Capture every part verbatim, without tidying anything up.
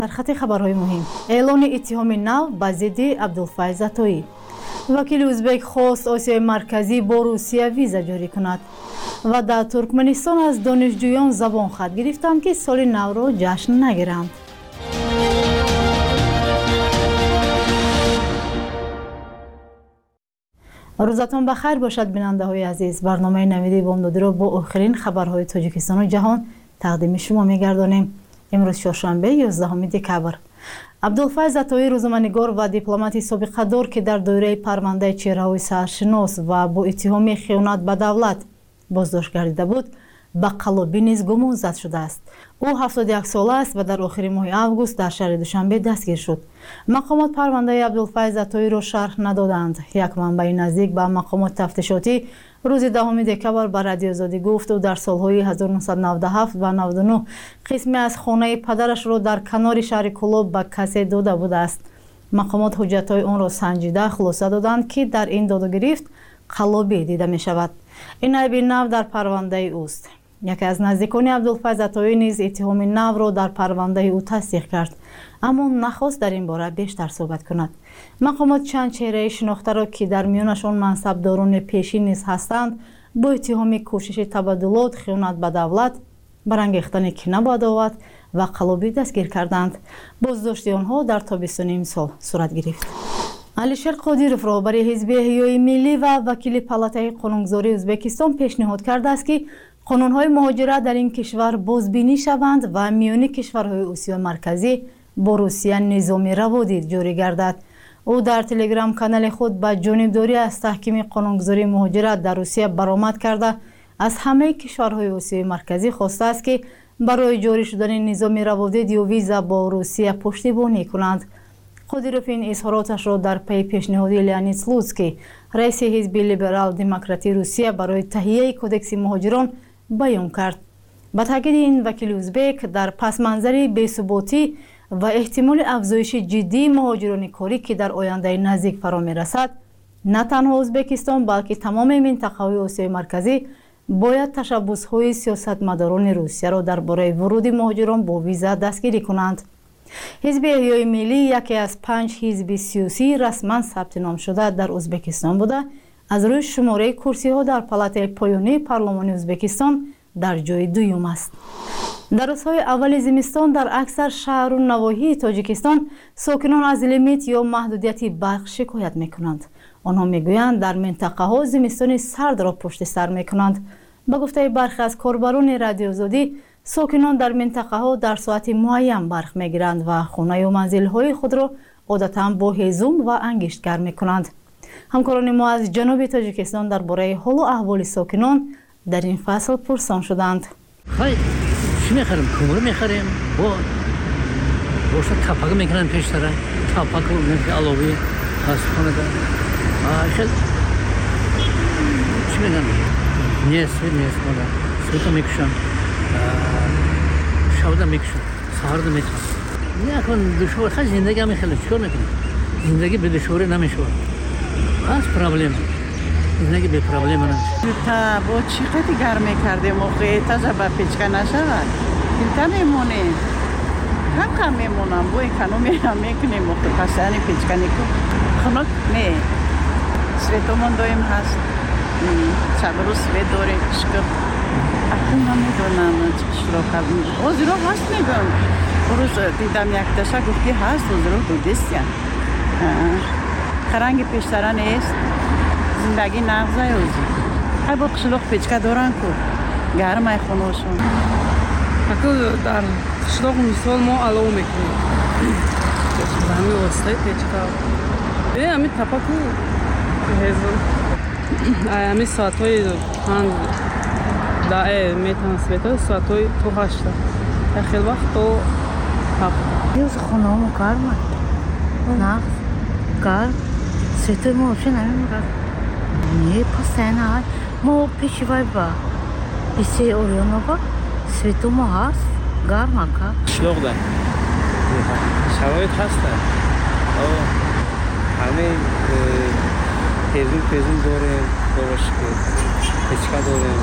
در خط خبرهای مهم اعلان اتهام نو به ضد عبدالفیض عطایی. وکیل ازبک خواست آسیای مرکزی با روسیه ویزا جاری کند و در ترکمنستان از دانشجویان زبان خط گرفتند که سال نو را جشن نگیرند. روزتان بخیر باشد بیننده های عزیز. برنامه نویدی بامدادی را با آخرین خبرهای تاجیکستان و جهان تقدیم شما می‌گردانیم. امروز چهارشنبه یازدهم دکبر. عبدالفیض عطایی روزنامه‌نگار و دیپلمات سابقه‌دار که در دایره پرونده چهره‌های سرشناس و با اتهام خیانت به دولت بازداشت گردیده بود به قلابی نیز گمانزد شده است. او هفتاد و یک ساله است و در آخر ماه اوگوست در شهر دوشنبه دستگیر شد. مقامات پرونده عبدالفیض عطایی را شرح ندادند. یک منبع نزدیک به مقامات تفتیشاتی روز دهم دکبر به رادیو آزادی گفت او در سالهای هزار و نهصد و نود و هفت و نود و نه قسمی از خانه پدرش را در کنار شهر کلوب به کسی داده بوده است. مقامات حجت‌های آن را سنجیده خلاصه دادند که در این داد و گرفت قلابی دیده می شود. این عیب نو در پرونده اوست. یکی از نزدیکان عبدالفیض عطایی نیز اتهام نو را در پرونده او تصدیق کرد، اما نخواست در این باره بیشتر صحبت کند. مقامات چند چهره شناخته را که در میانشان منصبداران پیشین نیز هستند با اتهام کوشش تبادلات، خیانت به دولت، برانگیختن کینه با عداوت و قلابی دستگیر کردند. بازداشت آنها در تابستان امسال صورت گرفت. علیشیر قادیروف رهبر حزب احیای ملی و وکیل پالاتای قانونگذاری ازبکستان پیشنهاد کرده است که قانون‌های مهاجرت در این کشور بازبینی شوند و میان کشورهای آسیای مرکزی با روسیه نظامی روابط جاری گردد. او در تلگرام کانال خود به جانبداری از تحکیم قانونگذاری مهاجرت در روسیه برآمد کرده از همه کشورهای آسیای مرکزی خواسته است که برای جاری شدن نظام روابط یا ویزا با روسیه پشتیبانی کنند. قادیروف این اظهاراتش را در پی پیشنهاد لئونید سلوتسکی رئیس حزب لیبرال دموکراتی روسیه برای تهیه کدکس مهاجران بیان کرد. با تاکید این وکیل ازبک در پس منظر بی‌ثباتی و احتمال افزایش جدی مهاجران کاری که در آینده نزدیک فرا می‌رسد، نه تنها ازبکستان بلکه تمام منطقه‌های آسیای مرکزی باید تشبس‌های سیاستمداران روسیه را درباره ورود مهاجران با ویزا دستگیری کنند. حزب احیای ملی یکی از پنج حزب سیاسی رسما ثبت نام شده در ازبکستان بوده از روی شماره کرسی‌ها در پالاتای پایانی پارلمان ازبکستان در جای دوم است. در روزهای اول زمستان در اکثر شهر و نواحی تاجیکستان ساکنان از لیمیت یا محدودیت برق شکایت میکنند. آنها میگویند در منطقه ها زمستان سرد را پشت سر میکنند. به گفته برخی از کاربران رادیو آزادی، ساکنان در منطقه ها در ساعت معین برق میگیرند و خانه و منزل های خود را عادتا با هیزم و انگشت گرم میکنند. همکاران ما از جنوب تاجیکستان درباره حال و احوال ساکنان در این فصل پرسان شدند. خیلی چی میخریم؟ کومر میخریم. با روشن تاپاک میکنن پیش سر تاپاک رو میکنن علاوه هست خونه دار. آخه چی میگن؟ نیست نیست مالا. سوتا میکشن. شاودا میکشن. سهاردا میکشن. نه کن دشوار خیلی زندگی هم خیلی چیکار میکنه؟ زندگی به دشواری نمیشه. از پرابلم. زندگی به پرابلم نمیشه. تا با چقدر گرمی کرده موقع تازه با پیچکا نشود. اینتا میمونه. کم کم میمونم. با اکانومی هم میکنیم موقع پسانی پیچکا نیکو. خنک نه. سویتومون دویم هست. چند روز سویت داره شکر. اکنون نمیدونم چرا کردیم. اوزیرو هست میگم. روز دیدم یک تاشا گفتی هست اوزیرو دو دستیم. خرنگ پیشتران است. زندگی نغزه اوزی. های با قشلوق پیچکا دارن که گرمه خونوشون. اکنون در قشلوق مثال ما علاوه میکنیم. همین واسطه پیچکا. ای همین تپاکو هزار. همین ساعت های پنج دعه میتونن سویت ساعت های تو هشته. خیلی وقت تو هفت. یوز خونه همو گرمه. نغز. گرم. سویت ما چه نمیگرد. نه پسنه ما پیشی وای با پیشی اوریانو با سویتو ما هست گرم که شلوغ ده شرایط هست او همه تیزون تیزون داریم باش که پیچکا داریم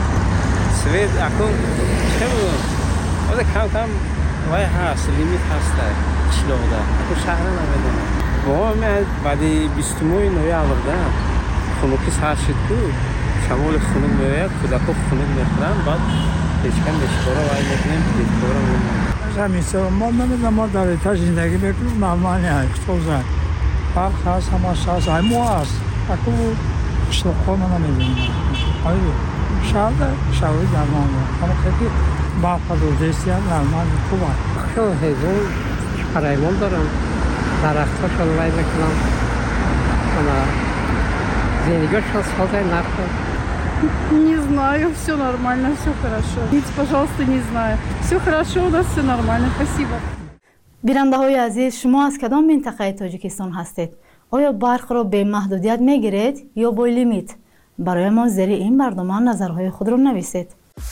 سویت اکنون چه بودم؟ وقتی کم کم وای هست لیمیت هست qishloqda bu shahar namidan bobo men ba'di بیستم noyabrda xunuki sar shidku shamol xunuk میآید کودکا خنک میخورن بعد پیشکن بشکارا وای میکنیم پیشکارا میکنیم همیشه ما نمیدونم ما در ایتا زندگی میکنیم نرمالی هست خوزن فرق هست همش هست همه هست اکو قشتو خونه نمیدونیم آیو شهر شهری درمان اما خیلی برخد و دیستی هم نرمان خوب هست خیلی هزون پرایمون دارم درخت ها شلوی میکنم اما زندگیش هست خوزه نرخم Не знаю, все нормально, все хорошо. Видите, пожалуйста, не знаю. Все хорошо, у нас все нормально, спасибо. بیننده‌های عزیز، شما از کدام منطقه تاجیکستان هستید؟ آیا برق را به محدودیت میگیرید یا با لیمیت؟ برای ما زیر این برنامه نظرهای خود را نویسید.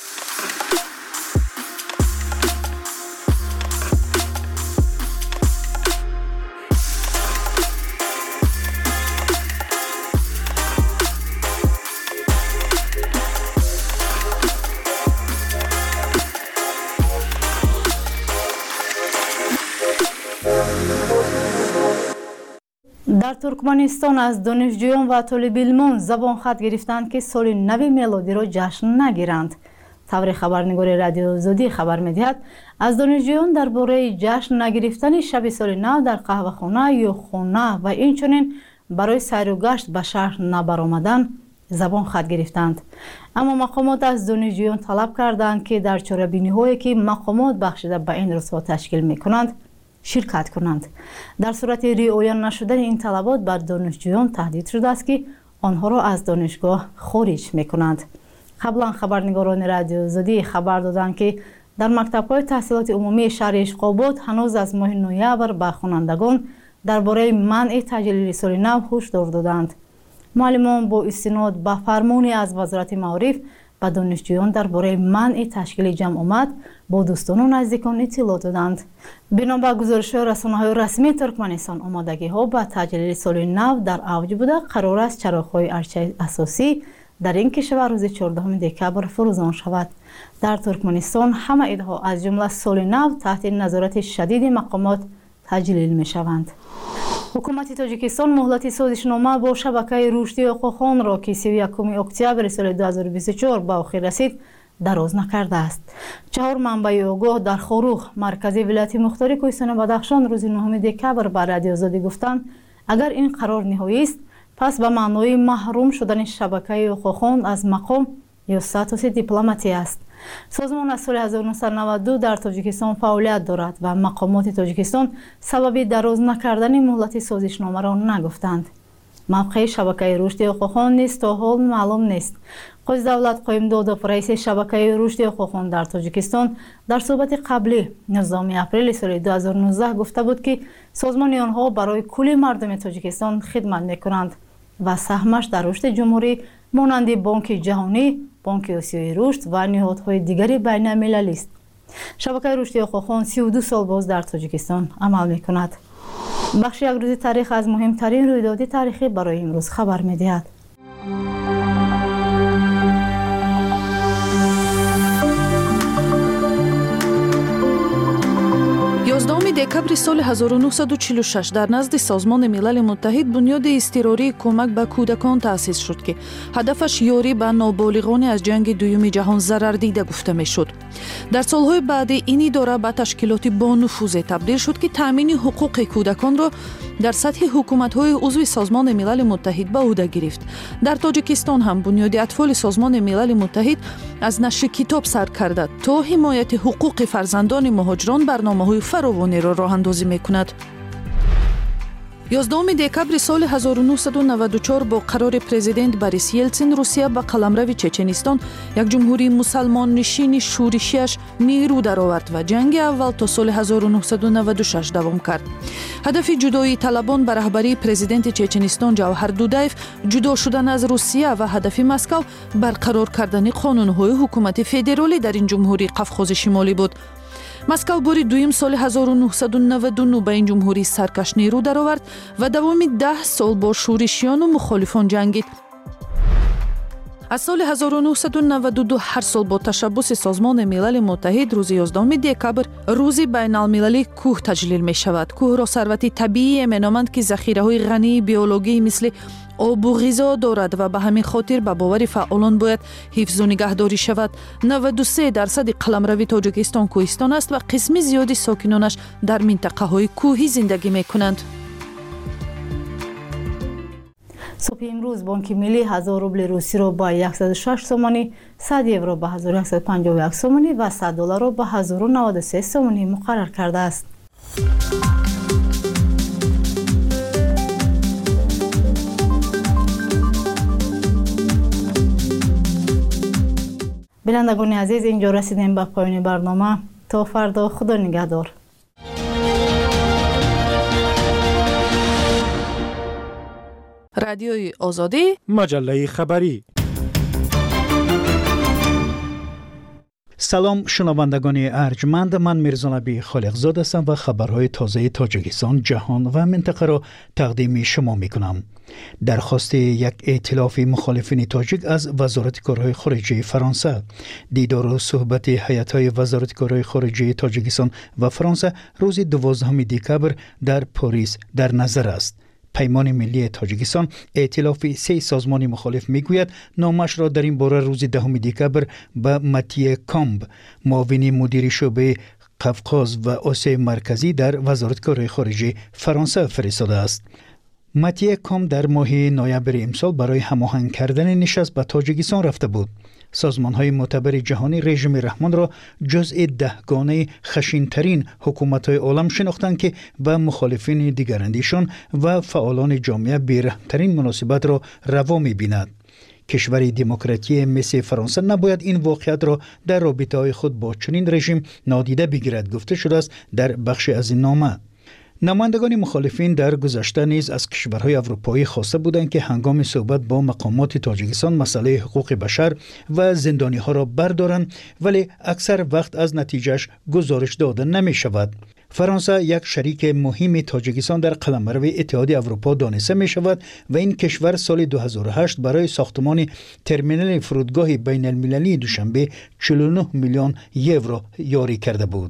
در ترکمنستان از دانشجویان و طالب علمان زبان خط گرفتند که سال نو میلادی را جشن نگیرند. طور خبرنگار رادیو آزادی خبر می‌دهد از دانشجویان درباره جشن نگرفتن شب سال نو در قهوه‌خانه یا خانه و اینچنین برای سیر و گشت به شهر نبرآمدن زبان خط گرفتند. اما مقامات از دانشجویان طلب کردند که در چاره‌بینی‌هایی که مقامات بخشیده به این روزها تشکیل می‌کنند شرکت کنند. در صورت رعایت نشدن این طلبات بر دانشجویان تهدید شده است که آنها را از دانشگاه خارج می‌کنند. قبلا خبرنگاران رادیو آزادی خبر دادند که در مکتب‌های تحصیلات عمومی شهر اشق‌آباد هنوز از ماه نوامبر به خوانندگان درباره منع تجلیل سال نو هشدار دادند. معلمان با استناد به فرمانی از وزارت معارف به دانشجویان درباره منع تشکیل جمع آمد با دوستان و نزدیکان اطلاع دادند. بنا به گزارش‌های رسانه‌های رسمی ترکمنستان، آمادگی‌ها به تجلیل سال نو در اوج بوده. قرار است چراغ‌های ارچه اساسی در این کشور روز چهاردهم دکبر فروزان شود. در ترکمنستان همه عیدها از جمله سال نو تحت نظارت شدید مقامات تجلیل می‌شوند. حکومت تاجیکستان مهلت سازشنامه با شبکه رشدی اوقوخان را که سی و یکم اکتبر سال دو هزار و بیست و چهار به آخر رسید دراز نکرده است. چهار منبع آگاه در خاروخ مرکزی ولایت مختار کوهستان بدخشان روز نهم دکبر به رادیو آزادی گفتند اگر این قرار نهایی است پس به معنای محروم شدن شبکه اوقوخان از مقام یا ستوس دیپلماتی است. سازمان از سال هزار و نهصد و نود و دو در تاجیکستان فعالیت دارد و مقامات تاجیکستان سبب دراز نکردن مهلت سازشنامه را نگفتند. موقع شبکه رشد اوقوخان نیز تا حال معلوم نیست. قاضی دولت قایم‌دادوف رئیس شبکه رشد اوقوخان در تاجیکستان در صحبت قبلی نوزدهم اپریل سال دو هزار و نوزده گفته بود که سازمان آنها برای کل مردم تاجیکستان خدمت می‌کنند و سهمش در رشد جمهوری مانند بانک جهانی، بانک آسیای رشد و نهادهای دیگری بین المللی است. شبکه رشد اوقوخان سی و دو سال باز در تاجیکستان عمل می‌کند. بخش یک روز تاریخ از مهمترین رویداد تاریخی برای امروز خبر می‌دهد. یازدهم دکبر سال هزار و نهصد و چهل و شش در نزد سازمان ملل متحد بنیاد اضطراری کمک به کودکان تأسیس شد که هدفش یاری به نابالغان از جنگ دوم جهان ضرر دیده گفته میشد. در سالهای بعد این اداره به تشکیلات با نفوذ تبدیل شد که تامین حقوق کودکان را در سطح حکومت‌های عضو سازمان ملل متحد به عهده گرفت. در تاجیکستان هم بنیاد اطفال سازمان ملل متحد از نشر کتاب سر کرده تا حمایت حقوق فرزندان مهاجران برنامه‌های فراوانی را راه اندازی می‌کند. یازدهم دکبر سال هزار و نهصد و نود و چهار با قرار پرزیدنت بوریس یلتسین روسیه به قلمرو چچنستان یک جمهوری مسلمان نشین شورشیش نیرو درآورد و جنگ اول تا سال هزار و نهصد و نود و شش دوام کرد. هدف جدایی طلبان به رهبری پرزیدنت چچنستان جوهر دودایف جدا شدن از روسیه و هدف مسکو برقرار کردن قانون‌های حکومت فدرالی در این جمهوری قفقاز شمالی بود. مسکو باری دویم سال هزار و نهصد و نود و نه به این جمهوری سرکش نیرو درآورد و دوام ده سال با شورشیان و مخالفان جنگید. аз соли ҳазору нуҳсаду наваду ду ҳар сол бо ташаббуси Созмони Милали Муттаҳид рӯзи ёздаҳуми декабр рӯзи байналмилалии кӯҳ таҷлил мешавад. Кӯҳро сарвати табиие меноманд, ки захираҳои ғании биологӣ мисли обу ғизо дорад ва ба ҳамин хотир ба бовари фаъолон бояд ҳифзу нигаҳдорӣ шавад. наваду се дарсади қаламрави Тоҷикистон кӯҳистон аст ва қисми зиёди сокинонаш дар минтақаҳои кӯҳӣ зиндагӣ мекунанд. صبح امروز بانک ملی هزار روبل روسی رو با صد و شش سومانی، صد یورو با هزار و صد و پنجاه و یک سومانی و صد دلار رو با هزار و نود و سه سومانی مقرر کرده است. بینندگان عزیز، اینجا رسیدیم به پایان برنامه. تا فردا، خدا نگهدار. رادیوی آزادی، مجله خبری. سلام شنوندگان ارجمند، من میرزا نبی خالقزاده هستم و خبرهای تازه تاجیکستان، جهان و منطقه را تقدیم شما میکنم. درخواست یک ائتلاف مخالفین تاجیک از وزارت کارهای خارجه فرانسه. دیدار و صحبت هیئت‌های وزارت کارهای خارجه تاجیکستان و فرانسه روز دوازدهم دکبر در پاریس در نظر است. پیمان ملی تاجیکستان ائتلاف سه سازمان مخالف میگوید نامش را در این باره روز دهم دکبر به متیه کامب، معاون مدیر شعبه قفقاز و آسیای مرکزی در وزارت کارهای خارجه فرانسه فرستاده است. متیه کامب در ماه نوامبر امسال برای هماهنگ کردن نشست به تاجیکستان رفته بود. سازمان‌های معتبر جهانی رژیم رحمان را جزء دهگانه خشن‌ترین حکومت‌های عالم شناختند که به مخالفین دیگراندیشان و فعالان جامعه بی‌رحم‌ترین مناسبت را روا می‌بیند. کشور دموکراتی مثل فرانسه نباید این واقعیت را در رابطه‌های خود با چنین رژیم نادیده بگیرد، گفته شده است در بخش از این نامه. نمایندگان مخالفین در گذشته نیز از کشورهای اروپایی خواسته بودند که هنگام صحبت با مقامات تاجیکستان مسئله حقوق بشر و زندانی ها را بردارند، ولی اکثر وقت از نتیجهش گزارش داده نمی شود. فرانسه یک شریک مهم تاجیکستان در قلمرو اتحادیه اروپا دانسته می شود و این کشور سال دو هزار و هشت برای ساختمان ترمینال فرودگاه بین المللی دوشنبه چهل و نه میلیون یورو یاری کرده بود.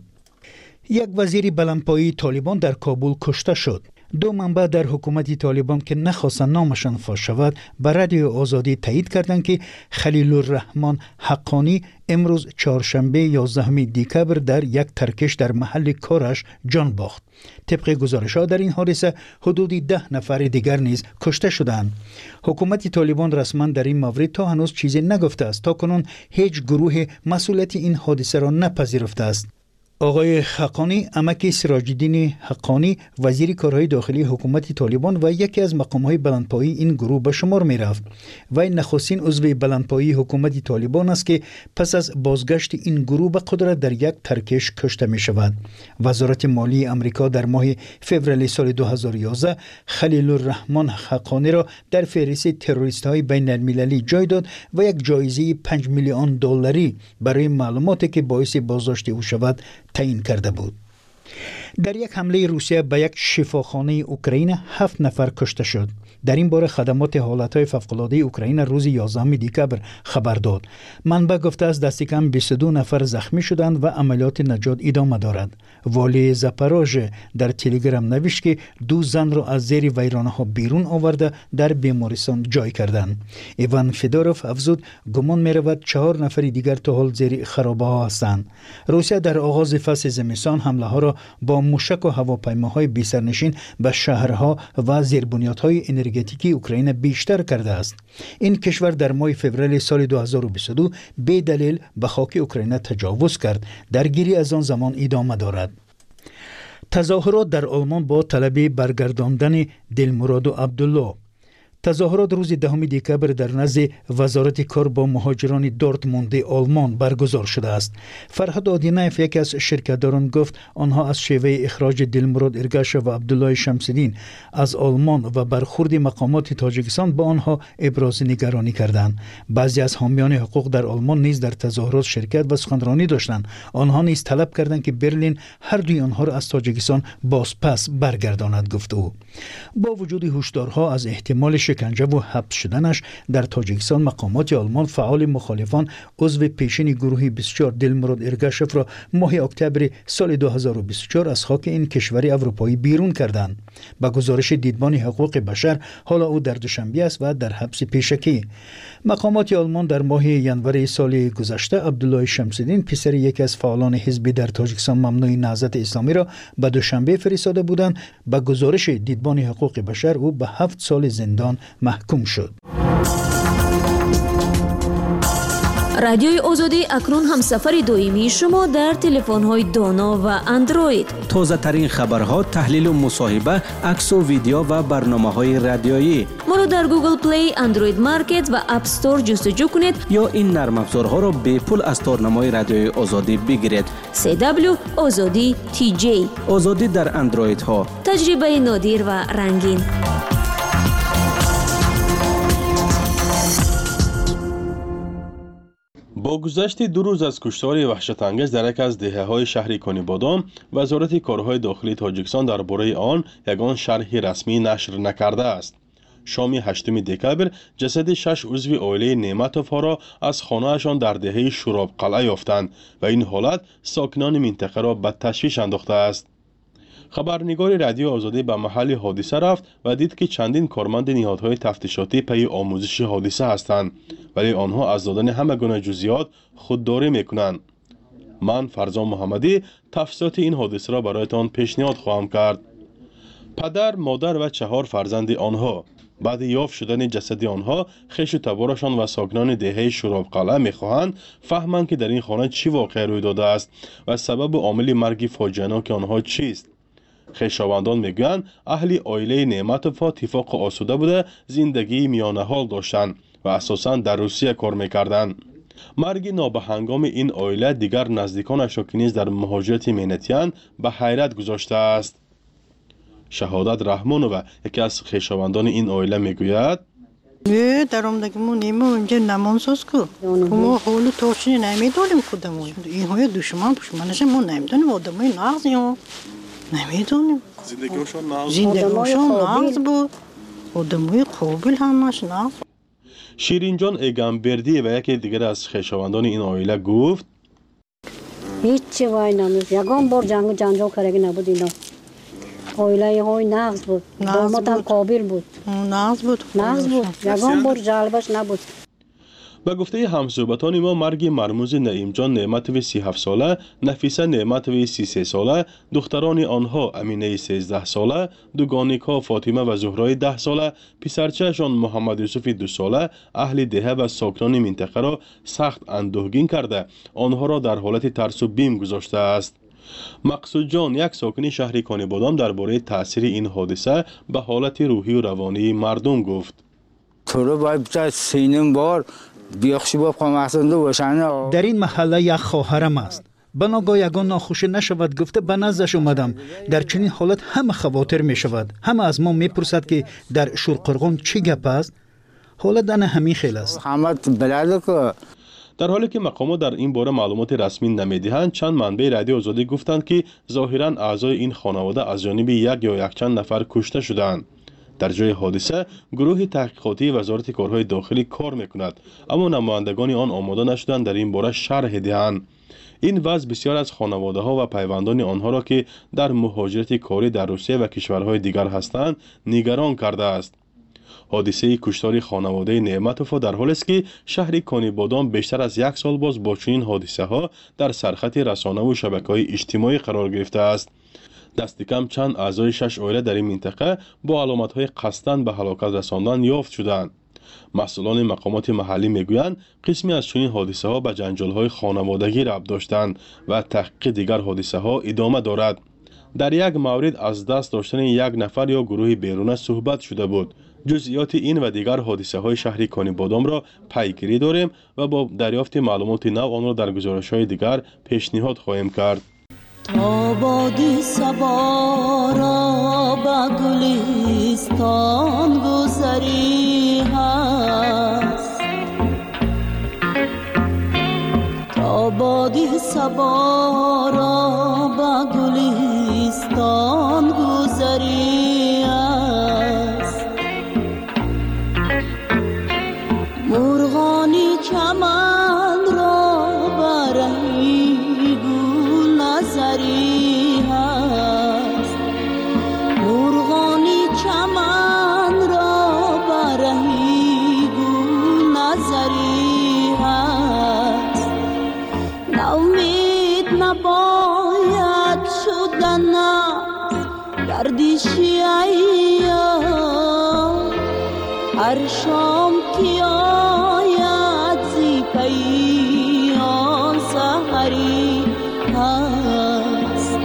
یک وزیر بلندپایه‌ای طالبان در کابل کشته شد. دو منبع در حکومت طالبان که نخواستند نامشان فاش شود به رادیو آزادی تایید کردند که خلیل الرحمن حقانی امروز چهارشنبه یازدهم دکبر در یک ترکش در محل کارش جان باخت. طبق گزارش‌ها در این حادثه حدود ده نفر دیگر نیز کشته شدند. حکومت طالبان رسما در این مورد تا هنوز چیزی نگفته است. تاکنون هیچ گروه مسئولیت این حادثه را نپذیرفته است. آقای حقانی، عمک سراج‌الدین حقانی، وزیر کارهای داخلی حکومت طالبان و یکی از مقام‌های بلندپایه‌ای این گروه به شمار می‌رفت. وی نخستین عضو بلندپایه‌ای حکومت طالبان است که پس از بازگشت این گروه به قدرت در یک ترکش کشته می‌شود. وزارت مالی آمریکا در ماه فوریه سال دو هزار و یازده خلیل الرحمن حقانی را در فهرست تروریست‌های بین المللی جای داد و یک جایزه پنج میلیون دلاری برای معلوماتی که باعث بازداشت او شود تعیین کرده بود. در یک حمله روسیه به یک شفاخانه اوکراین هفت نفر کشته شد. در این باره خدمات حالتهای فوق‌العاده اوکراین روز یازدهم دکبر خبر داد. منبع گفته است دست کم بیست و دو نفر زخمی شدند و عملیات نجات ادامه دارد. والی زاپاروژه در تلگرام نوشت که دو زن را از زیر ویرانه‌ها بیرون آورده در بیمارستان جای کردند. ایوان فدوروف افزود گمان می‌رود چهار نفر دیگر تا حال زیر خرابه‌ها هستند. روسیه در آغاز فصل زمستان حمله‌ها را با موشک و هواپیماهای بی‌سرنشین به شهرها و زیربنیادهای انرژتیکی اوکراین بیشتر کرده است. این کشور در ماه فوریه سال دو هزار و بیست و دو به دلیل به خاک اوکراین تجاوز کرد. درگیری از آن زمان ادامه دارد. تظاهرات در آلمان با طلب برگرداندن دلمراد و عبدالله. تظاهرات روز دهم دکبر در نزد وزارت کار با مهاجران دورتموند آلمان برگزار شده است. فرهاد آدینایف یکی از شرکتداران گفت آنها از شیوه اخراج دلمراد ارگاشا و عبدالله شمس‌الدین از آلمان و برخورد مقامات تاجیکستان با آنها ابراز نگرانی کردند. بعضی از حامیان حقوق در آلمان نیز در تظاهرات شرکت و سخنرانی داشتند. آنها نیز طلب کردند که برلین هر دوی آنها را از تاجیکستان بازپس برگرداند، گفت او. با وجود هشدارها از احتمال شکنجه و حبس شدنش در تاجیکستان مقامات آلمان فعال مخالفان عضو پیشین گروه بیست و چهار دلمراد ارگاشف را ماه اکتبر سال دو هزار و بیست و چهار از خاک این کشور اروپایی بیرون کردند. با گزارش دیدبان حقوق بشر حالا او در دوشنبه است و در حبس پیشکی. مقامات آلمان در ماه ینور سال گذشته عبدالله شمس‌الدین پسر یکی از فعالان حزبی در تاجیکستان ممنوع نهضت اسلامی را به دوشنبه فرستاده بودند. با گزارش دیدبان حقوق بشر او به هفت سال زندان محکوم شد. رادیوی آزادی اکنون همسفر دائمی شما در تلفن‌های دانا و اندروید. تازه ترین خبرها، تحلیل و مصاحبه، عکس و ویدیو و برنامه‌های رادیویی. ما را در گوگل پلی، اندروید مارکت و اپ استور جستجو کنید یا این نرم افزارها را به پول از تارنمای رادیوی آزادی بگیرید. سی دبلیو آزادی تی جی. آزادی در اندروید ها. تجربه نادر و رنگین. با گذشت دو روز از کشتار وحشت‌انگیز در یک از دهه‌های شهر کانیبادام، وزارت کارهای داخلی تاجیکستان درباره آن یگان شرح رسمی نشر نکرده است. شام هشتم دکبر جسد شش عضو عائله نعمتوف‌ها را از خانه‌شان در دهه شوراب قلعه یافتند و این حالت ساکنان منطقه را به تشویش انداخته است. خبرنگار رادیو آزادی به محل حادثه رفت و دید که چندین کارمند نهادهای تفتیشاتی پی آموزش حادثه هستند، ولی آنها از دادن همه گونه جزئیات خودداری میکنند. من فرزان محمدی تفصیلات این حادثه را برایتان پیشنهاد خواهم کرد. پدر، مادر و چهار فرزند آنها بعد یافت شدن جسد آنها، خویش و تبارشان و ساکنان دهه شوراب قلعه میخواهند فهمند که در این خانه چی واقع روی داده است و سبب و عامل مرگ فاجعه‌ناک آنها چیست. خویشاوندان میگویند اهل عائله نعمتوف‌ها اتفاق آسوده بوده زندگی میانه حال داشتند و اساساً در روسیه کار میکردند. مرگ نابهنگام این عائله دیگر نزدیکانش را که نیز در مهاجرت مهنتیان به حیرت گذاشته است. شهادت رحمانووا یکی از خویشاوندان این عائله میگوید نه درآمدگیمون نیمه اونجا نمانساز کو ما حالو توشنی نمیدونیم کدومون این های دشمن پشمنش ما نمیدونیم آدمای نغزیم نمیدونیم زندگیشون نغز زندگیشون نغز بود آدمای قابل همش نغز. شیرین جان ایگانبردی و یکی دیگر از خویشاوندان این عائله گفت هیچ وای نمی‌دونم یگان بار جنگ و جنجال کردگی نبود اینا. عائله های نغز بود، داماد هم قابل بود. نغز بود نغز بود یگان بار جلبش نبود. به گفته همصحبتان ما مرگ مرموز نعیم جان نعمتوی سی و هفت ساله، نفیسه نعمتوی سی و سه ساله، دختران آنها امینه سیزده ساله، دوگانیکا فاطمه و زهرای ده ساله، پسرچهشان محمد یوسف دو ساله، اهل دهه و ساکنان منطقه را سخت اندوهگین کرده آنها را در حالت ترس و بیم گذاشته است. مقصود جان یک ساکن شهر کانیبادام درباره تاثیر این حادثه به حالت روحی و روانی مردم گفت تو رو باید سینم بار بیاخشی با پامحسنده باشن. در این محله یک خواهرم است. بناگاه یگان ناخوشی نشود گفته به نزدش اومدم. در چنین حالت همه خواطر می شود. همه از ما می پرسد که در شورقرغان چی گپ است؟ حالت دن همین خیلی است. همه بلده که در حالی که مقامات در این باره معلومات رسمی نمیدهند، چند منبع رادیو آزادی گفتند که ظاهراً اعضای این خانواده از جانب یک یا یک چند نفر کشته شدند. در جای حادثه گروه تحقیقاتی وزارت کارهای داخلی کار میکند، اما نمایندگان آن آماده نشدند در این باره شرح دهند. این وضع بسیار از خانواده ها و پیوندان آنها را که در مهاجرت کاری در روسیه و کشورهای دیگر هستند نگران کرده است. حادثه کشتار خانواده نعمتوف‌ها در حالی است که شهر کانیبادام بیشتر از یک سال باز با چنین حادثه ها در سرخط رسانه و شبکه‌های اجتماعی قرار گرفته است. دست کم چند اعضای شش عائله در این منطقه با علامت‌های قصداً به هلاکت رساندن یافت شدند. مسئولان مقامات محلی میگویند قسمی از چنین حادثه ها به جنجال‌های خانوادگی ربط داشتند و تحقیق دیگر حادثه ها ادامه دارد. در یک مورد از دست داشتن یک نفر یا گروه بیرونه صحبت شده بود. جزئیات این و دیگر حادثه های شهر کانیبادام را پیگیری داریم و با دریافت معلومات نو آن را در گزارش های دیگر پیشنهاد خواهیم کرد. تا بادی صبا را به گلستان گذری هست، تا بادی صبا را به گلستان گذری هست، گردشی ایام هر شام که آید زی پی آن سحری هست.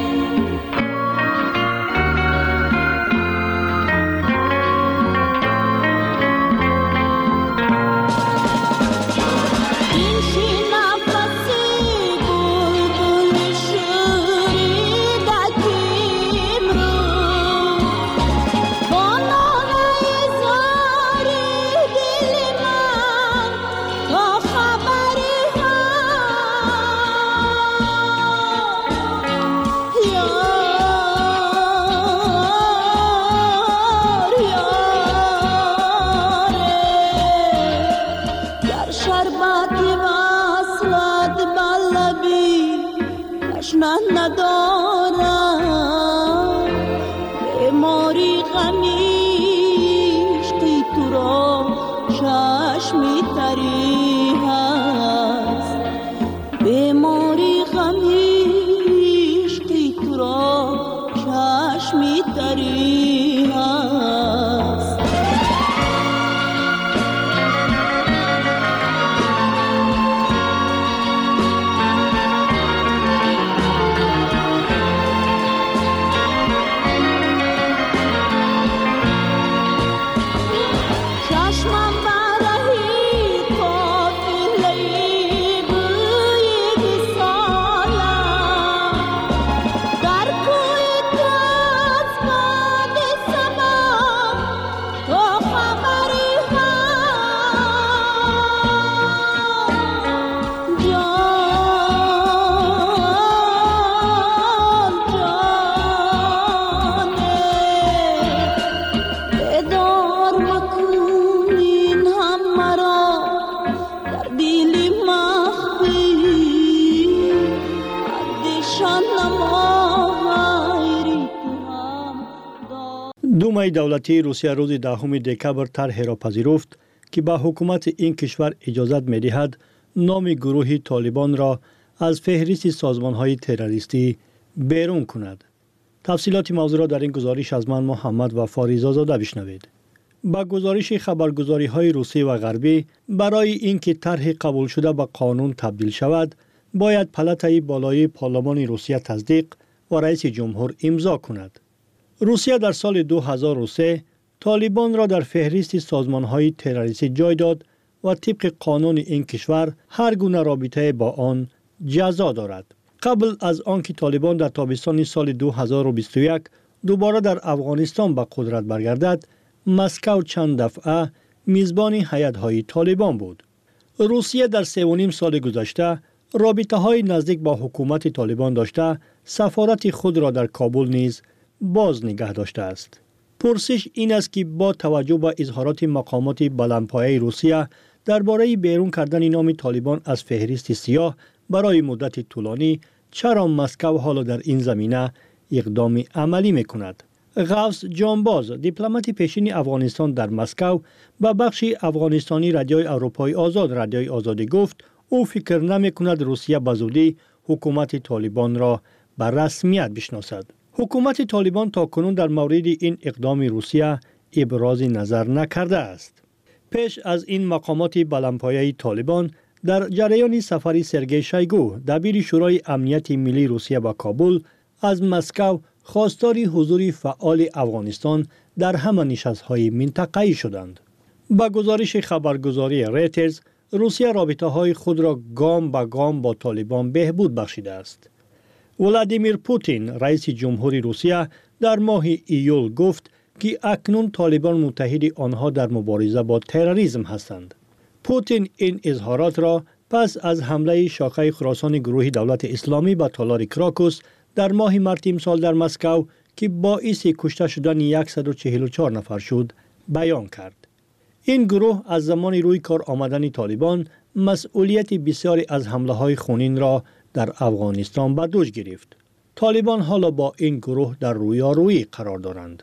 думаи давлатии русия рӯзи даҳуми декабр тарҳеро пазируфт ки ба ҳукумати ин кишвар иҷозат медиҳад номи гурӯҳи толибонро аз феҳристи созмонҳои террористӣ берун кунад. тафсилоти мавзӯъро дар ин гузориш аз ман муҳаммад вафоризозода бишнавед. ба гузориши хабаргузориҳои русӣ ва ғарбӣ барои ин ки тарҳи қабулшуда ба қонун табдил шавад бояд палатаи болоии парлумони русия таздиқ ва раиси ҷумҳур имзо кунад. русия дар соли ду ҳазору се толибонро дар феҳристи созмонҳои террористӣ ҷой дод ва тибқи қонуни ин кишвар ҳар гуна робитае бо он ҷазо дорад. қабл аз он ки толибон дар тобистони соли ду ҳазору бисту як дубора дар афғонистон ба қудрат баргардад, Москав чанд дафъа мизбони ҳайатҳои толибон буд. русия дар севу ним соли гузашта робитаҳои наздик ба ҳукумати толибон дошта, сафорати худро дар Кобул низ боз нигаҳ доштааст. пурсиш ин аст ки бо таваҷҷӯҳ ба изҳороти мақомоти баландпояи русия дар бораи берун кардани номи толибон аз феҳристи сиёҳ барои муддати тӯлонӣ, чаро Москав ҳоло дар ин замина иқдоми амалӣ мекунад. ғафс ҷонбоз, дипломати пешини Афғонистон дар Москав, ба бахши афғонистонӣ радиои Аврупои озод радиои озодӣ гуфт, ӯ фикр намекунад Русия ба зудӣ ҳукумати толибонро ба расмият бишносад. ҳукумати толибон токунун дар мавриди ин иқдоми Русия ибрози назар накардааст. пеш аз ин мақомоти баландпояи толибон дар ҷараёни сафари Сергей Шойгу, дабири шӯрои амнияти миллии Русия ба Кобул, аз Москав خواستاری حضور فعال افغانستان در همه نشست‌های منطقه‌ای شدند. با گزارش خبرگزاری ریترز، روسیه رابطه‌های خود را گام به گام با طالبان بهبود بخشیده است. ولادیمیر پوتین، رئیس جمهوری روسیه، در ماه ایول گفت که اکنون طالبان متحد آنها در مبارزه با تروریسم هستند. پوتین این اظهارات را پس از حمله شاخه خراسان گروه دولت اسلامی به تالار کراکوس در ماه مارت امسال در مسکو که باعث کشته شدن صد و چهل و چهار نفر شد بیان کرد. این گروه از زمان روی کار آمدن طالبان مسئولیت بسیاری از حمله های خونین را در افغانستان به دوش گرفت. طالبان حالا با این گروه در رویارویی قرار دارند.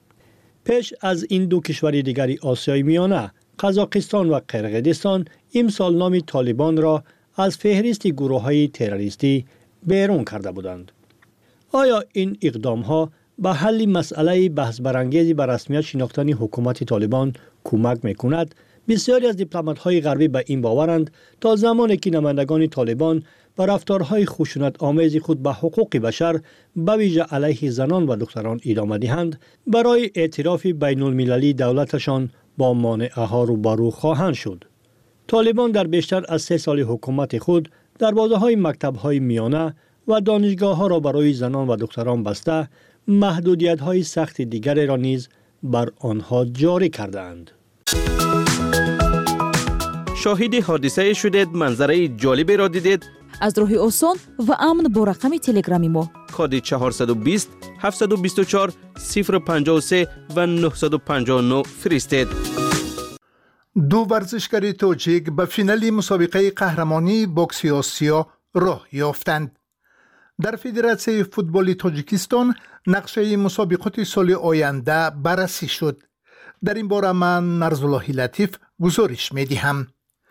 پیش از این دو کشور دیگری آسیای میانه، قزاقستان و قرقیزستان امسال نام طالبان را از فهرست گروه های تروریستی بیرون کرده بودند. آیا این اقدام ها به حل مسئله بحث برانگیزی به رسمیت شناختن حکومت طالبان کمک میکند، بسیاری از دیپلمات‌های غربی به این باورند تا زمانی که نمایندگان طالبان و رفتارهای خشونت آمیز خود به حقوق بشر به ویژه علیه زنان و دختران ادامه دهند، برای اعتراف بین المللی دولتشان با مانعها روبرو خواهند شد. طالبان در بیشتر از سه سال حکومت خود دروازه‌های مکتب‌های میانه و دانشگاه‌ها را برای زنان و دختران بسته، محدودیت‌های سخت دیگر را نیز بر آنها جاری کردند. شاهد حادثه شدید، منظره جالبی را دیدید؟ از راه آسان و امن با رقم تلگرامی ما کد چهارصد و بیست هفتصد و بیست و چهار صفر پنجاه و سه و نهصد و پنجاه و نه فرستید. دو ورزشکار تاجیک به فینال مسابقه قهرمانی بوکس آسیا راه یافتند. در فدراسیون فوتبال تاجیکستان نقشه مسابقات سال آینده بررسی شد. در این باره من نرزالله لطیف گزارش می‌دهم.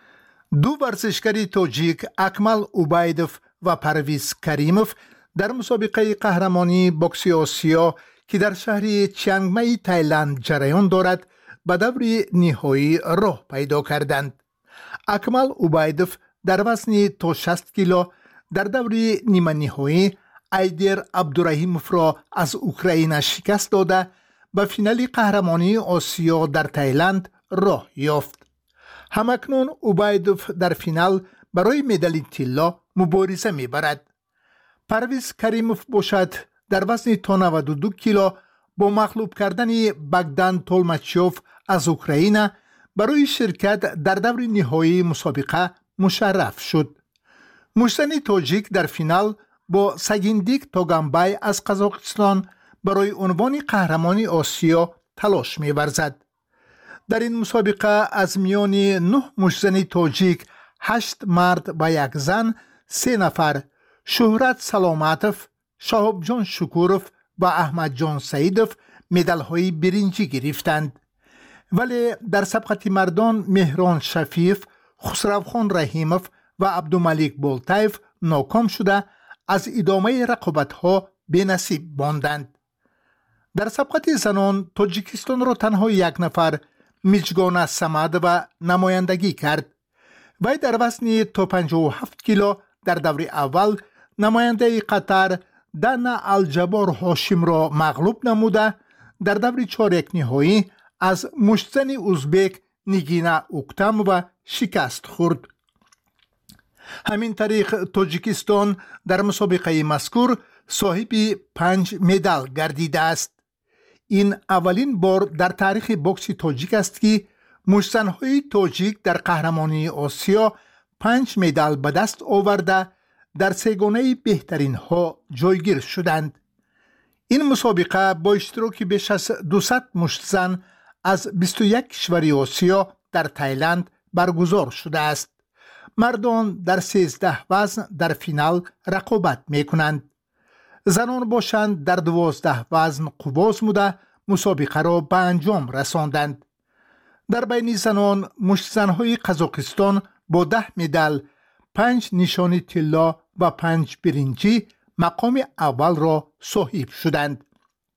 دو ورزشکار تاجیک اکمل اوبایدوف و پرویز کریموف در مسابقه قهرمانی بوکس آسیا که در شهر چیانگ مای تایلند جریان دارد به دور نهایی راه پیدا کردند. اکمل اوبایدوف در وزن تا شصت کیلو در دور نیمه نهایی ایدر عبدالرحیموف را از اوکراین شکست داده به فینال قهرمانی آسیا در تایلند راه یافت. همکنون اوبایدوف در فینال برای مدال طلا مبارزه می‌برد. پرویز کریموف باشد در وزن تا نود و دو کیلو با مغلوب کردن بگدان تولماچیوف از اوکراین برای شرکت در دور نهایی مسابقه مشرف شد. مشتنی تاجیک در فینال با سگیندیک توگانبای از قزاقستان برای عنوان قهرمانی آسیا تلاش می‌ورزد. در این مسابقه از میان نه مشتنی تاجیک هشت مرد و یک زن سه نفر شهرت سلامتوف، شهاب جان شکوروف و احمد جان سعیدوف مدال های برنجی گرفتند. ولی در سبقت مردان مهران شفیف، خسروخان رحیموف و عبدالملیک بولتایف ناکام شده از ادامه رقابت ها به نصیب ماندند. در سبقت زنان تاجیکستان را تنها یک نفر میجگان سمد و نمایندگی کرد. وی در وزن تا پنجاه و هفت کیلو در دور اول نماینده قطر دانا الجبار هاشم را مغلوب نموده در دور چهارک نهایی از مشتزن ازبک نیگینا اوکتم و شکست خورد. همین طریق تاجیکستان در مسابقه مذکور صاحب پنج مدال گردیده است. این اولین بار در تاریخ بوکس تاجیک است که مشتزن‌های تاجیک در قهرمانی آسیا پنج مدال به دست آورده در سگانه بهترین ها جایگیر شدند. این مسابقه با اشتراک بیش از دویست مشتزن از بیست و یک کشور آسیا در تایلند برگزار شده است. مردان در سیزده وزن در فینال رقابت می کنند. زنان باشند در دوازده وزن قواز موده مسابقه را به انجام رساندند. در بین زنان مشتزن‌های قزاقستان با ده مدال، پنج نشانی طلا و پنج برنجی مقام اول را صاحب شدند.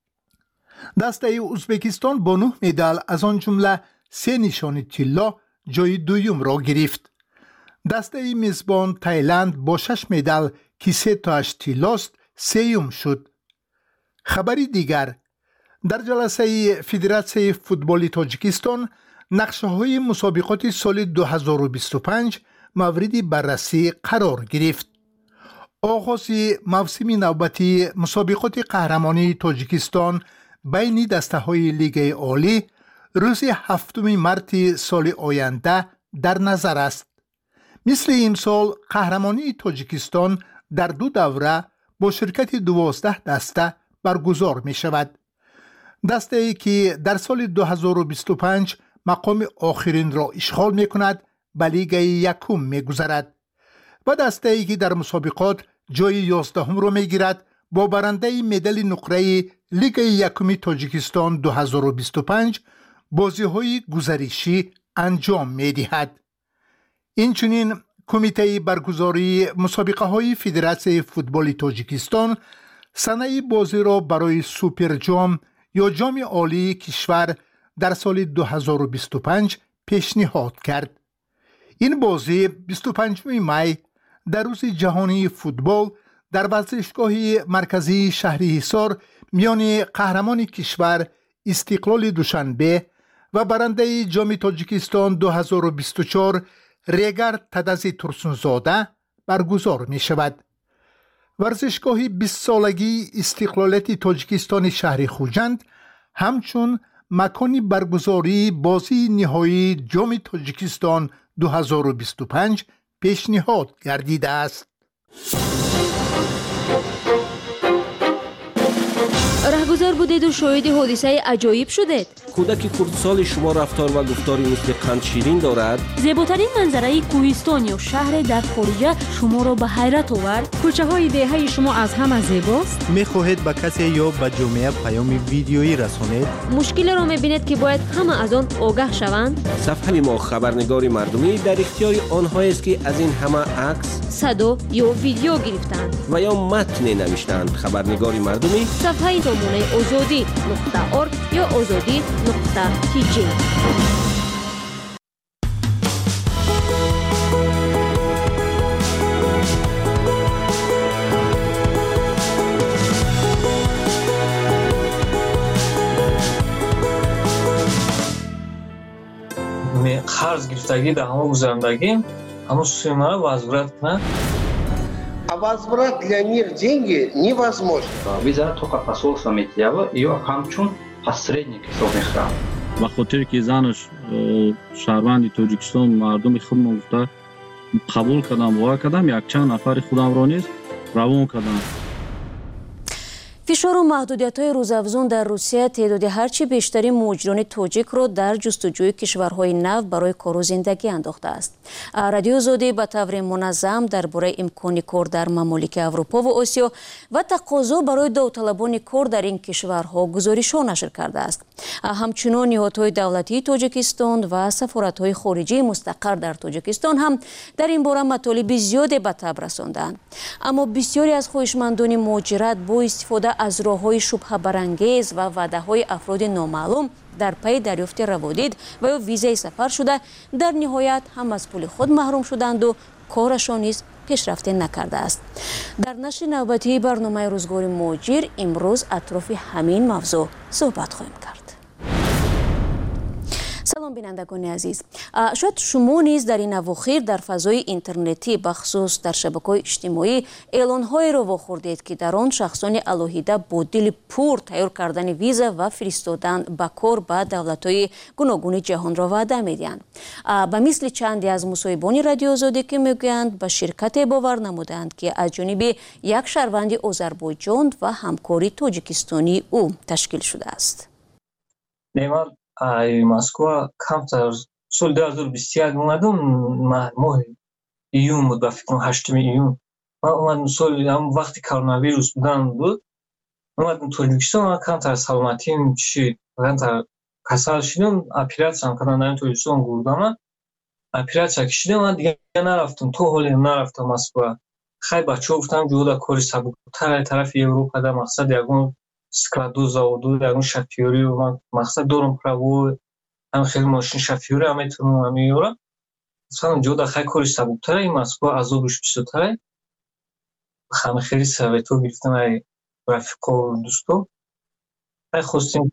دسته ازبکستان با نه مدال از آن جمله سه نشانی طلا جای دوم را گرفت. دسته میزبان تایلند با شش مدال که سه تاش طلاست سیوم شد. خبری دیگر، در جلسه فدراسیون فوتبال تاجیکستان نقشه های مسابقات سال دو هزار و بیست و پنج مورد بررسی قرار گرفت. آغاز موسم نوبتی مسابقات قهرمانی تاجیکستان بین دسته های لیگ عالی روز هفتم مارس سال آینده در نظر است. مثل این سال قهرمانی تاجیکستان در دو دوره با شرکت دوازده دسته برگزار می شود. دسته ای که در سال دو هزار و بیست و پنج مقام آخرین را اشغال می کند به لیگ یکم می گذرد و دسته ای که در مسابقات جای یازدهم را می گیرد با برنده مدال نقره لیگ یکم تاجیکستان دو هزار و بیست و پنج بازی های گزارشی انجام می دهد. اینچنین کمیته برگزاری مسابقه های فدراسیون فوتبال تاجیکستان سنه بازی را برای سوپر جام یا جام عالی کشور در سال دو هزار و بیست و پنج پیشنهاد کرد. این بازی بیست و پنجم می در روز جهانی فوتبال در ورزشگاه مرکزی شهر حصار میان قهرمان کشور استقلال دوشنبه و برنده جام تاجیکستان دو هزار و بیست و چهار ریگر تدزی ترسونزاده برگزار می شود. ورزشگاه بیست سالگی استقلالیت تاجیکستان شهر خوجند همچون مکانی برگزاری بازی نهایی جام تاجیکستان دو هزار و بیست و پنج پیشنهاد گردیده است. رهگذر بودید و شاهد حادثه عجایب شدید. کودک خردسال شما رفتار و گفتاری مثل قند شیرین دارد. زیباترین منظره کوهستان یا شهر در خارج شما را به حیرت آورد. کوچه های دهه شما از همه زیباست. می خواهید به کسی یا به جامعه پیام ویدیویی رسانید؟ مشکل را می بینید که باید همه از آن آگاه شوند. صفحه ما خبرنگار مردمی در اختیار آنهایی است که از این همه عکس، صدا یا ویدیو گرفتند و یا متن نوشتند. خبرنگار مردمی صفحه سامانه آزادی نقطه ارگ یا آزادی نقطه تی جی. قرض گرفتگی در همه گذراندگی همه سومه возврат на А возврат для них деньги невозможно. Виза только посольство Медиава ее хамчун посредник совместно. به خاطر که زنش شهروند تاجیکستان مردم خود گفته قبول کردم و کردم یک چند نفر خودم را نیز روان کردم. فشار و محدودیت‌های روزافزون در روسیه تعداد هرچی بیشتری مهاجران تاجیک را در جستجوی کشورهای نو برای کار و زندگی انداخته است. رادیو آزادی به طور منظم درباره امکان کار در ممالک اروپا و آسیا و تقاضا برای داوطلبان کار در این کشورها گزارش‌ها نشر کرده است. همچنین نهادهای دولتی تاجیکستان و سفارت‌های خارجی مستقر در تاجیکستان هم در این باره مطالب زیادی به تب رساندند. اما بسیاری از خواهشمندان مهاجرت با استفاده از راه‌های شبهه برانگیز و وعده‌های افراد نامعلوم در پی دریافت روادید و یا ویزای سفر شده در نهایت هم از پول خود محروم شدند و کارشان نیز پیشرفت نکرده است. در نشر نوبتی برنامه روزگار مهاجر امروز اطراف همین موضوع صحبت خواهیم کرد. سلام بینندگان عزیز، شاید شما نیز در این اواخر در فضای اینترنتی بخصوص در شبکه‌های اجتماعی اعلان‌هایی را واخوردید که در آن شخصان الهیده با دل پر تیار کردن ویزا و فرستادن به کار به دولت‌های گوناگون جهان را وعده می‌دهند. به مثل چندی از مصاحبان رادیو آزادی که میگویند به شرکت باور نمودند که از جانب یک شهروند آذربایجان و همکاری تاجیکستانی او تشکیل شده است. نیمار ای مسکو کمتر سال دو هزار و بیست و یک اومدم ماه ایون بود، به فکر کنم هشتم ایون من اومدم. سال هم وقتی کرونا ویروس بودن بود اومدم تاجیکستان و کمتر سلامتیم چی کمتر کسل شدم. اپراسیون کردن در تاجیکستان گردم، اپراسیون کشیدم و دیگه نرفتم. تو حالی نرفتم مسکو. خیلی بچه‌ها گفتم جودا کاری سبک‌تر طرف اروپا در مقصد یگون سکلادو زاودو یگون شفیوری و من مقصد دارم پراو هم خیلی ماشین شفیوری هم میتونم هم میارم. مثلا جودا خیلی کاری سبک‌تر این مسکو عذابش بیشتره. خیلی خیلی سویتو گرفتم ای رفیقا و دوستو. ای خواستیم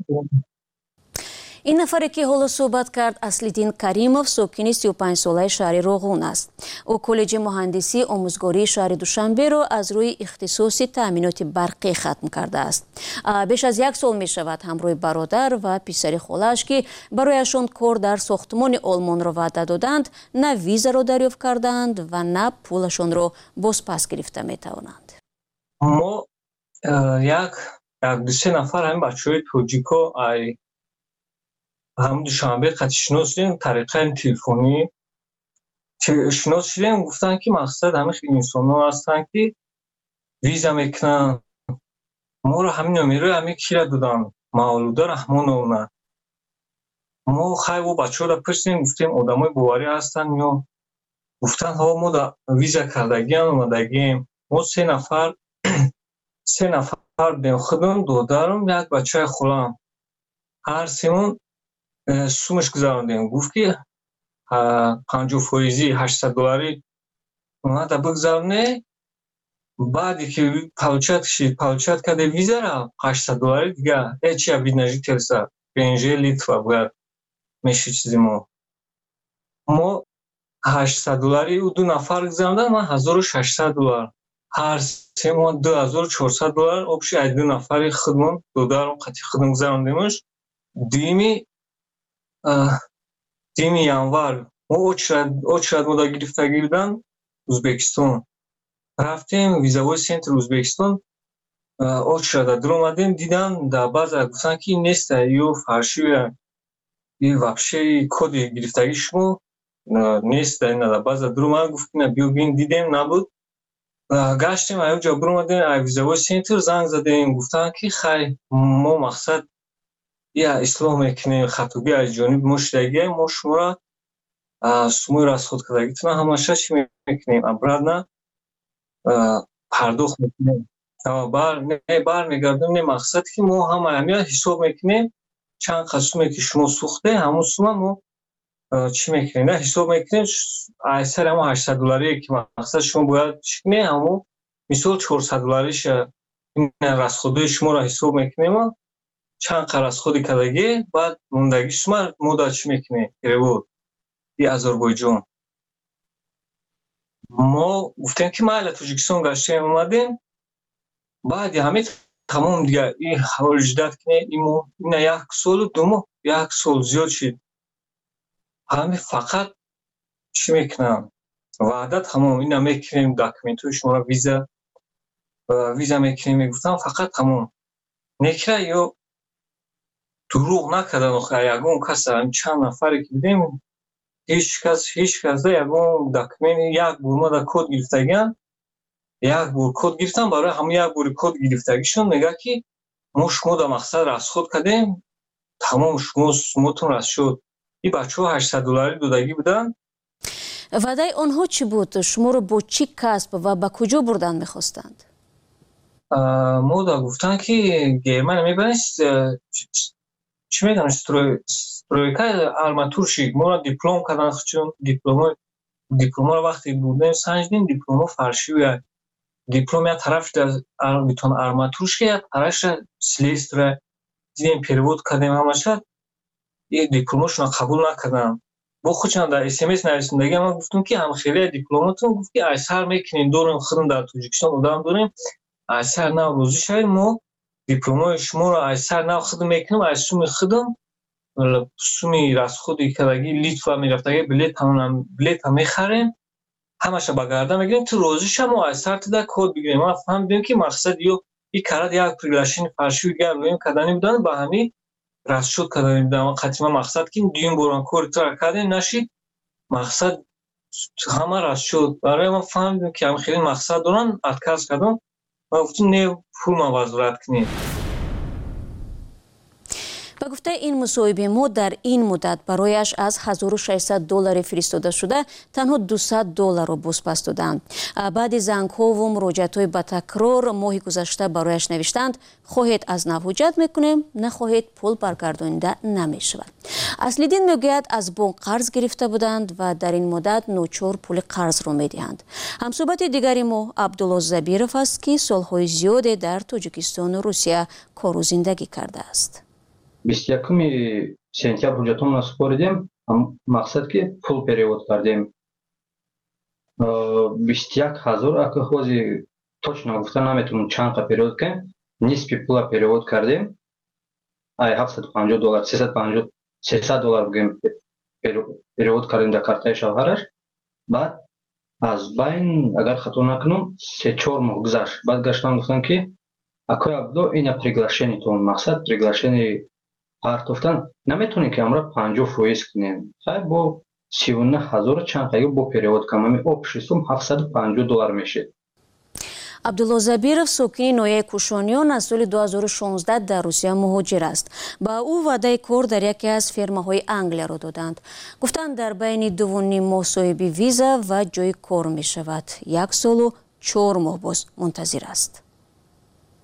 این نفری که حالا صحبت کرد اصلیدین کریموف ساکن سی و پنج ساله شهر روغون است. او کالج مهندسی آموزگاری شهر دوشنبه را از روی اختصاص تأمینات برقی ختم کرده است. بیش از یک سال می شود همراه برادر و پسر خالش که برایشان کار در ساختمان آلمان را وعده دادند نه ویزا را دریافت کردند و نه پولشان را بازپس گرفته می توانند. ما یک یک دو سه نفر هم بچه‌های توجیکو ای هم دوشنبه قطعی شناس شدیم طریقه تلفنی که شناس شدیم گفتن که مقصد همه خیلی انسان ها هستن که ویزا میکنن. ما رو همین نمیره همین کی را دادن مولوده رحمان اونا. ما خیلی و بچه ها را پرسیم گفتیم آدم های باوری هستن یا گفتن ها ما دا ویزا کردگی هم اومدگیم. ما سه نفر سه نفر нафар бем худам додарам як бачаи хулам ҳар семон сумаш гузарондем гуфт ки панҷоҳ фоизи ҳаштсад долларӣ омада бигзароне баъде ки получат шид получат карде визара ҳаштсад долларӣ дига ҳеҷ як вид нажителса пенже литва бояд меши чизи мо мо ҳаштсад долларӣ ду нафар гузарондан ман ҳазору шашсад доллар ҳар семон ду ҳазору чорсад доллар обши ай ду нафари худмон додарам қати худам гузарондемаш дуюми дуюми январ мо очрад мода гирифтагӣ будан ӯзбекистон рафтем визавои центри ӯзбекистон очрада дуромадем дидам дар баъза гуфтанд ки неста ё фаршивия и вообще коди гирифтагии шумо нест дар ина дар баъза дуромад гуфт ки биё бин дидем набуд гаштем аёҷа буромадем ай визавои центр занг задем гуфтанд ки хай мо мақсад я ислоҳ мекунем хатоги аз ҷониби мо шудагия мо шуморо сумои расходкардагитона ҳамаша чӣ мекунем обратно пардохт мекунем бармегардонем не мақсад ки мо ҳама ҳамя ҳисоб мекунем чанд қад суме ки шумо сӯхте ҳамон сума мо чӣ мекунем на ҳисоб мекунем аксари ҳамон ҳаштсад долларие ки мақсад шумо бояд чӣ кунем ҳамон мисол чорсад доллариша расходҳои шуморо ҳисоб мекунем чанд қад расходи кардагӣ баъд мондаги сума мо дар чӣ мекунем перевод и Озарбойҷон мо гуфтем ки майли Тоҷикистон гаштем омадем баъди ҳамин тамом дига ин ҳаволи ҷиддат кине имо ина як солу ду моҳ як сол зиёд шид ҳамин фақат чӣ мекунам ваъда тамом ина мекунем документҳои шуморо виза виза мекунем мегуфтам фақат тамом некра ё дурӯғ накардан охир ягон кас чанд нафаре ки будем ҳеҷ кас ҳеҷ казда ягон документ як бор мо дар код гирифтагиам як бор код гирифтам барои ҳамин як бори код гирифтагишон мегӯяд ки мо шумо дар мақсад расход кардем тамом шумо суммотон раст шуд и бачаҳо ҳаштсад долларӣ додагӣ буданд ваъдаи онҳо чӣ буд шуморо бо чӣ касб ва ба куҷо бурдан мехостанд мо да гуфтанд ки германия мебарем чӣ мегӯям стройка арматурщик моро диплом кардан чун дипломо дипломоро вақте бурдем санҷидем дипломо фаршивия диплом як тараф битон арматурщика як тарафша слесара дидем перевод кардем ҳамаша и дипломошона қабул накардам бо худшон дар смс нависондагӣ ман гуфтам ки ҳамхелия дипломотон гуфт ки аксар мекунем дорем худам дар Тоҷикистон одам дорем аксар нав розӣ шавем мо дипломои шуморо аксар нав худам мекунем аз суми худам суми расходи кардагӣ Литва мерафтагӣ билета мехарем ҳамаша ба гарда мегирем ту розӣ ша мо аксар туда код бигирем ма фаҳмидем ки мақсад ё и карад як приглашени фаршиви дигар роем кардани буданд ба ҳамин расшод кардани буданд қатима мақсад ки дуюм борон кори тура кардем нашид мақсад ҳама расшод барои ма фаҳмидем ки ҳамхелин мақсад доранд отказ кардам ва гуфтем не пулма возврат кунем ба гуфтаи ин мусоҳиби мо дар ин муддат барояш аз ҳазору шашсад долларе фиристода шуда танҳо дусад долларро бозпас доданд баъди зангҳову муроҷиатҳои ба такрор моҳи гузашта барояш навиштанд хоҳед аз нав ҳуҷҷат мекунем нахоҳед пул баргардонида намешавад аслиддин мегӯяд аз бонк қарз гирифта буданд ва дар ин муддат ночор пули қарзро медиҳанд ҳамсӯҳбати дигари мо Абдулло Забиров аст ки солҳои зиёде дар Тоҷикистону Русия кору зиндагӣ кардааст бисту якуми сентябр ҳуҷҷатҳоамонро супоридем мақсад ки пул перевод кардем бисту як ҳазор акоҳози точно гуфта наметавонам чандқа перевод кунем нисфи пула перевод кардем ай ҳафтсаду панҷоҳ доллар сесад доллар бигӯем перевод кардем дар картаи шавҳараш баъд аз байн агар хато накунам се чор моҳ гузашт баъд гаштан гуфтам ки акои Абдулло ина приглашениатон мақсад приглашени партофтан наметонем ки амра панҷоҳ фоиз кунем хай бо сиву на ҳазор чандқаги бо перевод кунам обши сум ҳафтсаду панҷоҳ доллар мешед Абдулло Забиров сокини ноҳияи Кушониён аз соли ду ҳазору шонздаҳ дар Русия муҳоҷир аст. Ба ӯ ваъдаи кор дар яке аз фермаҳои Англияро доданд. Гуфтанд дар байни дуву ним моҳ соҳиби виза ва ҷои кор мешавад. Як солу чор моҳ боз мунтазир аст.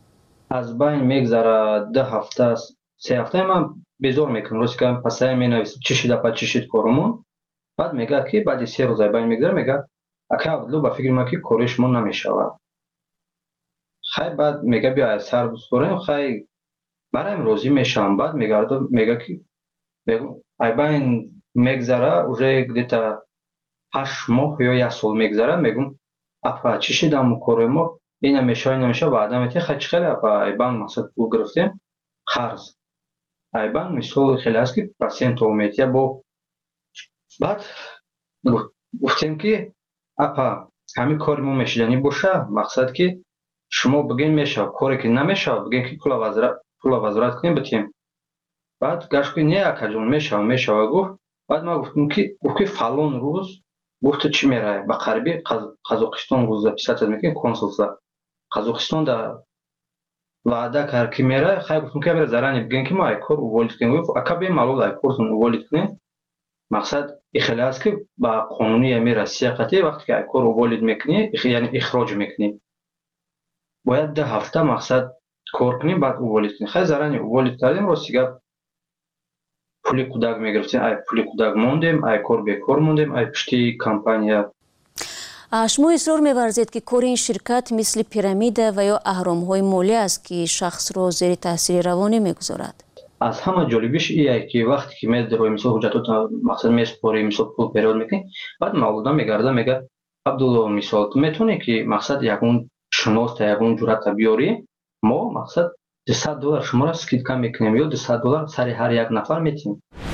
аз байн мегзара ду ҳафта се ҳафтаи ман безор мекунам ростикам пасаи менависам чӣ шида па чӣ шид корумон баъд мегӯяд ки баъди се рӯз ай байн мегзара мегӯяд ака абдулло ба фикри ман ки кори шумо намешавад хай баъд мега биё сар биспорем хай бараем розӣ мешавам баъд мегардам мега ки ай байн мегзара уже где-то ҳашт моҳ ё як сол мегзара мегум апа чӣ шида мо кори мо ина мешава ина мешава ваъда метиҳи хай чӣ хеле апа ай байн мақсад пул гирифтем қарз ай байн мисол хеле аст ки процентов метиҳа бо баъд гуфтем ки апа ҳамин кори мо мешиданӣ боша мақсад ки шумо бигӯед мешава коре ки намешава бигӯед ки пула вазорат кунем битем баъд гашт ки не акаҷон мешава мешава гуфт баъд ман гуфтам ки гуфт ки фалон рӯз гуфт чӣ меравӣ ба қарибӣ қазоқистон гуфт записатсия мекунӣ консулства қазоқистон да ваъда кард ки меравӣ хай гуфтам ки амира зарани бигӯем ки мо ай кор уволид кунем гуфт ака бе малол ай кортон уволид кунем мақсад ихеле аст ки ба қонуни ами россия қатъи вақте ки ай кор уволид мекунӣ яъне ихроҷ мекунӣ бояд ду ҳафта мақсад кор кунем баъд уволид кунем хай зарани уволид кардем рости гап пули кӯдак мегирифтем ай пули кӯдак мондем ай кор бекор мондем ай пишти компания шумо исрор меварзед ки кори ин ширкат мисли пирамида ва ё аҳромҳои молӣ аст ки шахсро зери таъсири равонӣ мегузорад аз ҳама ҷолибиш ие ки вақте ки медирои мисол ҳуҷҷатота мақсад месупорӣ мисол пул период мекунӣ баъд мавлуда мегарда мега абдулло мисол ту метавонӣ ки мақсад ягон шуноста ягон ҷуръата биёрӣ мо мақсад дусад доллар шуморо скидка мекунем ё дусад доллар сари ҳар як нафар метиҳем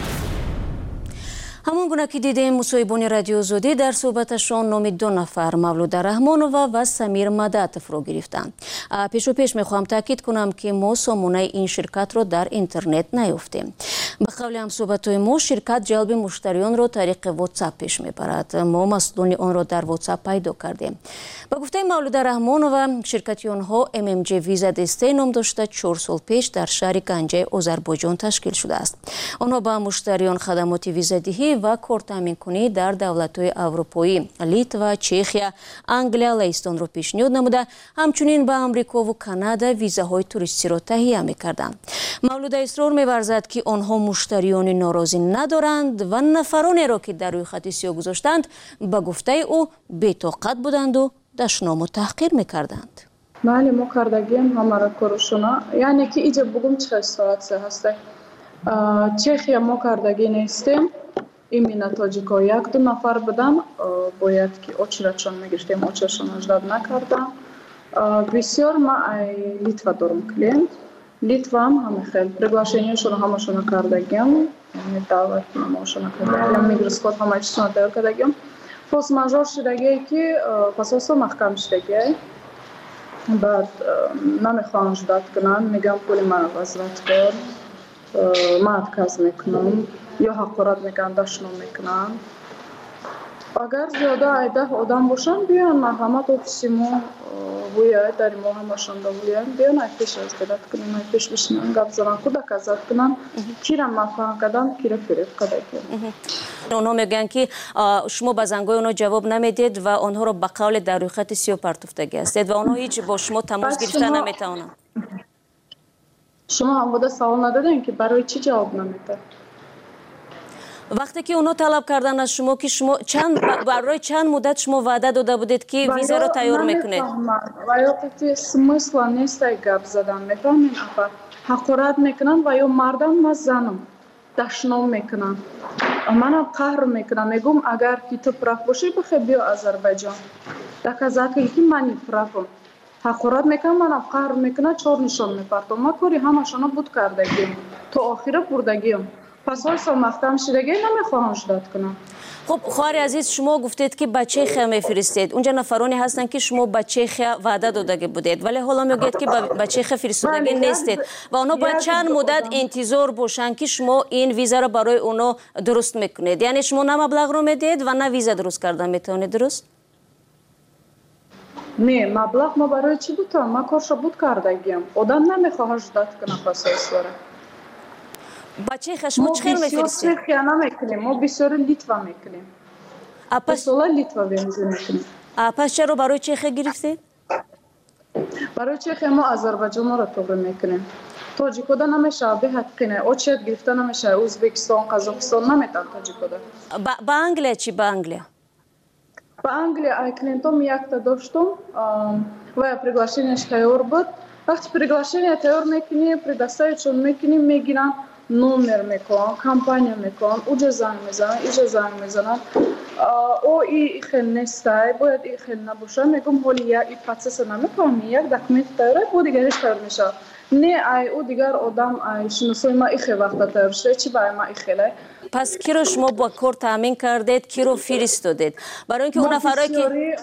ҳамон гуна ки дидем мусоҳибони радиозодӣ дар суҳбаташон номи ду нафар мавлуда раҳмонова ва самир мадатовро гирифтанд. пешупеш мехоҳам таъкид кунам ки мо сомонаи ин ширкатро дар интернет наёфтем. ба қавли ҳамсуҳбатҳои мо ширкат ҷалби муштариёнро тариқи WhatsApp пеш мебарад. мо масъулони онро дар WhatsApp пайдо кардем. ба гуфтаи мавлуда раҳмонова ширкати онҳо эм эм ҷи Visa Destay ном дошта чор сол пеш дар шаҳри Ганҷаи Озарбойҷон ташкил шудааст. онҳо ба муштариён хадамоти визадиҳӣ ва кортаминкунӣ дар давлатҳои аврупоӣ Литва, Чехия, Англия, Лаҳистонро пешниҳод намуда, ҳамчунин ба Амрикову Канада визаҳои туристиро таҳия мекарданд. мавлуда исрор меварзад ки онҳо муштариёни норозӣ надоранд ва нафаронеро ки дар рӯйхати сиёҳ гузоштанд ба гуфтаи ӯ бетоқат буданду дашному таҳқир мекарданд. Мали мо кардагим ҳамара корушона яъне ки иҷа бугум чӣ ситуатсия ҳаста Чехия мо кардаги нестем именно тоҷико як ду нафар будан бояд ки очередшон мегиштем очередшон аждад накардам бисёр ма ай Литва дорум клиент Литвам ҳама хел приглашениашоно ҳамашона кардагим даъват намоашона кардагим мигросход ҳама чизона тайёр кардагим форс-мажор шудагие ки пасосо маҳкам шудагие баъд намехоҳам ждат кунам мегам пули мана возврат кор ма отказ мекунам ё ҳақорат мекунам дашном мекунам агар зиёда ай даҳ одам бошанд биён марҳамат офиси мо вуяд дари мо ҳамашон давуяд биён ай пеш раздедат кунем ай пеш бишинам гап занам кӯдак азад кунам кира мафаҳам кардам кира фиреб кадаки онҳо мегӯянд ки шумо ба зангои онҳо ҷавоб намедед ва онҳоро ба қавле дар рӯйхати сиёҳ партофтагӣ ҳастед ва онҳо ҳеҷ бо шумо тамос гирифта наметавонанд. шумо ҳамвода савол надодем ки барои чӣ ҷавоб намедад вақте ки онҳо талаб карданд аз шумо ки шумо чанд барои чанд муддат шумо ваъда дода будед ки визаро тайёр мекунед ва ё қати смысла нест ай гап задан мефаҳмед апа ҳақорат мекунанд ва ё мардам ва занам дашном мекунанд манам қаҳр мекунам мегӯм агар ки ту прав бошӣ бихе биё Озарбойҷон доказати ки мани правам ҳақорат мекунам манам қаҳр мекунам чор нишон мепартом ма кори ҳамашона буд кардагим то охира бурдагим пас ҳойсо маҳкам шудаги намехоҳам ждат кунам. хуб хоҳари азиз шумо гуфтед ки ба Чехия мефиристед унҷа нафароне ҳастанд ки шумо ба Чехия ваъда додагӣ будед вале ҳоло мегӯед ки ба Чехия фиристодагӣ нестед ва онҳо бояд чанд муддат интизор бошанд ки шумо ин визаро барои онҳо дуруст мекунед яъне шумо на маблағро медиҳед ва на виза дуруст кардан метавонед дуруст не маблағ мо барои чӣ бутам ма коршо буд кардагим одам намехоҳад ждат кунам пасосвара ба Чехия шумо чӣ хел мефиристед? Мо бисёр Чехия намекунем, мо бисёри Литва мекунем. А пас сола Литва бензин мекунем. А пас чаро барои Чехия гирифтед? برای چخیا ما آذربایجان را توبه میکنیم. تاجیکودا نمیشه به حقینه. اوچیت گرفته نمیشه. ازبکستان، قزاقستان نمیتن تاجیکودا. با انگلیه چی با انگلیه؟ با انگلیه ایکلینتوم یک تا داشتم و приглашенияш تیار بود. وقتی приглашение تیار میکنی، предоставичон میکنی میگیرن номер میکنن، کمپانی میکنن، اونجا زنگ میزنن، اینجا زنگ میزنن. او ای خیلی نیسته، باید ای خیلی نباشه. میگم حالی یک ای پروسس نمیکنم، یک دکمنت تیاره، او دیگرش تیار میشه. نه ای او دیگر آدم ای شناسای ما ای خیلی وقت تیار شده، چی برای ما ای خیلی. پس کی رو شما با کار تامین کردید، کی رو فرستادید؟ برای اینکه اون نفرایی که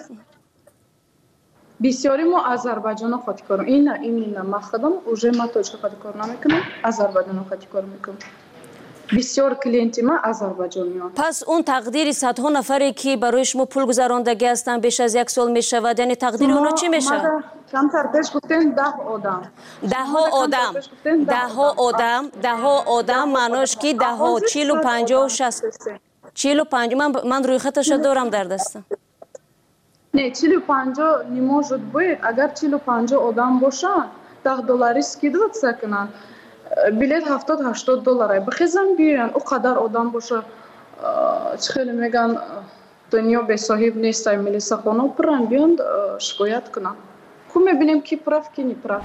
بسیاری ما آذربایجان خاطی کارم. این نه این نه ما خودم اوجه ما تاجیک خاطی کار نمیکنم، آذربایجان خاطی کار میکنم. بسیار کلینتی ما آذربایجانیان. پس اون تقدیر صدها نفری که برای شما پول گذراندگی هستن بیش از یک سال میشود، یعنی تقدیر اونا چی میشه؟ کمتر پیش گفتن ده آدم. ده ها آدم. ده ها آدم. ده ها آدم معناش که ده ها چهل و پنجاه و شصت. چهل و پنجاه من من روی خطش دارم در دستم. نه چهل و پنجاه نمیشه باید. اگر چهل و پنجاه آدم باشن ده دلاری скидывать سکنن. بلیت هفتاد هشتاد دلاره. بخیزن بیان او قدر آدم باشه. خیلی میگن دنیا به صاحب نیست. ملیسا خانه پرن بیان شکایت کنن. خب میبینیم کی پرف کی نپرف.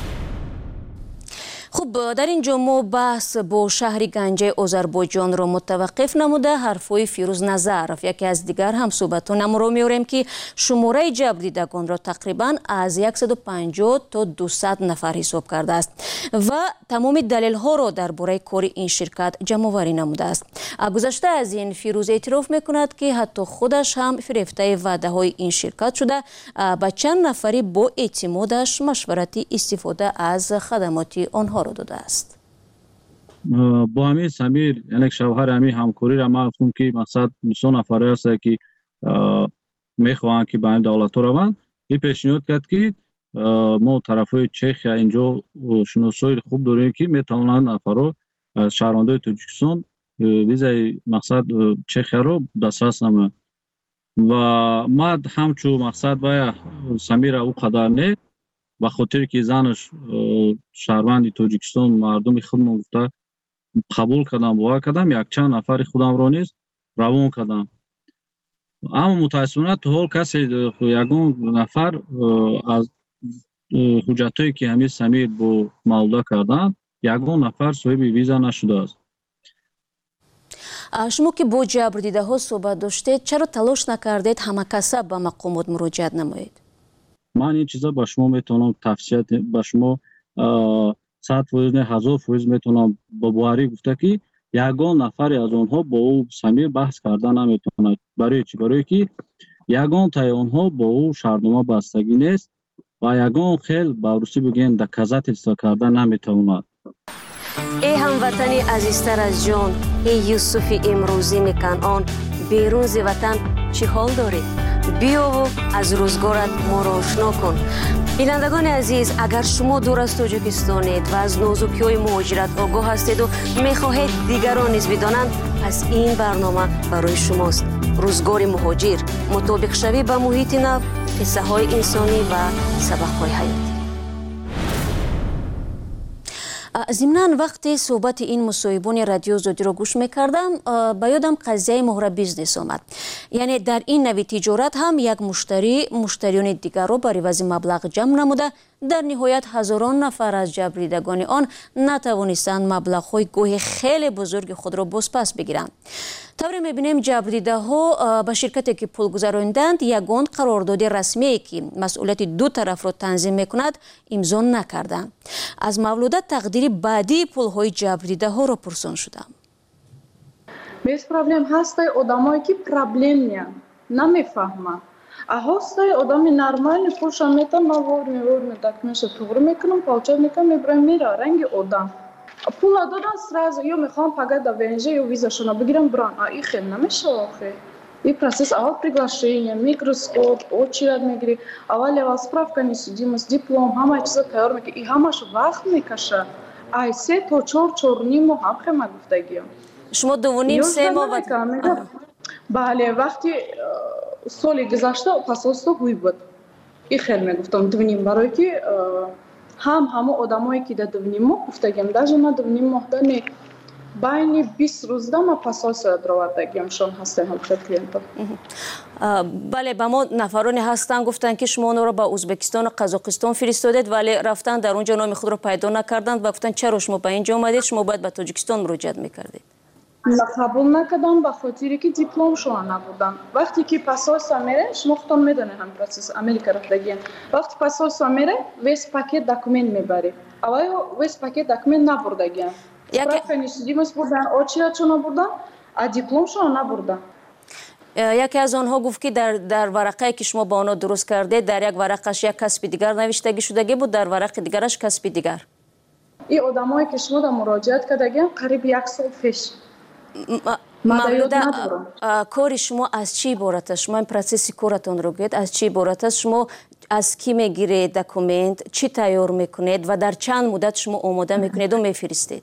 خب در اینجا ما بحث با شهر گنجه آذربایجان را متوقف نموده حرفای فیروز نظرف یکی از دیگر هم صحبتان ما را میاریم که شماره جبر دیدگان را تقریبا از صد و پنجاه تا دویست نفر حساب کرده است و تمام دلیل ها را درباره کار این شرکت جمع آوری نموده است. گذشته از این فیروز اعتراف میکند که حتی خودش هم فریفته وعده های این شرکت شده با چند نفری با اعتمادش مشورتی استفاده از خدمات آنها را داده است. با همین سمیر یعنی شوهر همین همکاری را ما گفتم که مقصد سه نفر است که میخواهند که به این دولت روند. این پیشنهاد کرد که ما طرفای چخیا اینجا شناسایی خوب داریم که میتوانند نفرها از شهروندان تاجیکستان ویزای مقصد چخیا رو دسترس نمایند و ما همچون مقصد باید سمیر او قدر نه به خاطر که زنش شهروند تاجیکستان مردم خودم گفته قبول کردم باور کردم یک چند نفر خودم را نیست روان کردم. اما متاسفانه تو حال کسی یگان نفر از حجتایی که همین سمیر با معلوده کردن یگان نفر صاحب ویزا نشده است. شما که با جبر دیده ها صحبت داشتید چرا تلاش نکردید همه کسب به مقامات مراجعت نمایید؟ من این چیزا با شما میتونم تفصیلات با شما صد فیصد نه هزار فیصد میتونم با بواری گفته که یگان نفری از اونها با او سمیر بحث کردن نمیتونه. برای چی؟ برای که یگان تای اونها با او شرطنامه بستگی نیست و یگان خیلی با روسی بگین دکازات اجرا کردن نمیتونه. ای هموطنی عزیزتر از جان، ای یوسف امروزین کنعان، بیرون ز وطن چی حال دارید؟ بیا و از روزگارت ما را آشنا کن. بینندگان عزیز، اگر شما دور از تاجیکستانید و از نازکی‌های مهاجرت آگاه هستید و میخواهید دیگران نیز بدانند، پس این برنامه برای شماست. روزگار مهاجر، مطابق شوی به محیط نو، قصه های انسانی و سبق های حیاتی. ضمناً وقتی صحبت این مصاحبان رادیو زودی را گوش میکردم به یادم قضیه مهر بیزنس آمد. یعنی در این نوع تجارت هم یک مشتری مشتریان دیگر را بر عوض مبلغ جمع نموده در نهایت هزاران نفر از جبریدگان آن نتوانستند مبلغ‌های گوهی خیلی بزرگ خود را بازپس بگیرند. طوری می‌بینیم جبریده ها به شرکتی که پول گذراندند یگان قرارداد رسمی که مسئولیت دو طرف را تنظیم می‌کند امضا نکردند. از مولوده تقدیر بعدی پول‌های جبریده ها را پرسان شدم. بیس پرابلم هست آدمایی که پرابلم میان نمیفهمن. هستای آدم نرمال پولش میتونم ماور میور میدکمش توگر میکنم پاچه میکنم میبرم میره رنگ آدم. پول دادن سراز یا میخوام پگه دا ونجه یا ویزاشونو بگیرم بران. این خیلی نمیشه آخه. این پروسس اول приглашение, میکروسکوپ، очередь میگیری. اول левал справка несудимость, диплом, همه چیزا تیار میکنی. این همش وقت میکشه. ای سه تا چهار چهار نیم ماه هم خیلی گفتگیم. شما دو و نیم سه ماه بله وقتی سالی گذشته پاسپورت گوی بود. این خیلی میگفتم دوونیم برای که هم همه آدمایی که در دوونیم ما گفتگیم даже نه دوونیم ماهدانی بین بیست روز ما پاساس درآوردگیمشون هسته هم خیلی کلینتا. بله با ما نفرانی هستن گفتن که شما اونها را به ازبکستان و قزاقستان فرستادید ولی رفتن در اونجا نام خود را پیدا نکردند و گفتن چرا شما به اینجا اومدید شما باید به تاجیکستان مراجعت میکردید. قبول نکردم به خاطری که دیپلم شما نبودن. وقتی که پاساس میره شما خودتون میدونید هم پروسس امریکا رفتگین. وقتی پاساس میره ویس پاکت دکومنت میبری. اول ویس پاکت دکومنت نبردگین. Справка несудимость بردن، آچیا چون نبردن، а دیپلمشون نبردن. یکی از آنها گفت که در در ورقه که شما با آنها درست کرده در یک ورقش یک کسب دیگر نوشتگی شدگی بود در ورق دیگرش کسب دیگر. این آدمایی که شما در مراجعت کردگین قریب یک سال پیش. مولوده کار شما از چی عبارت است؟ شما این پروسس کارتون رو گید از چی عبارت است؟ شما از کی میگیرید دکومنت چی تیار میکنید و در چند مدت شما آماده میکنید و میفرستید؟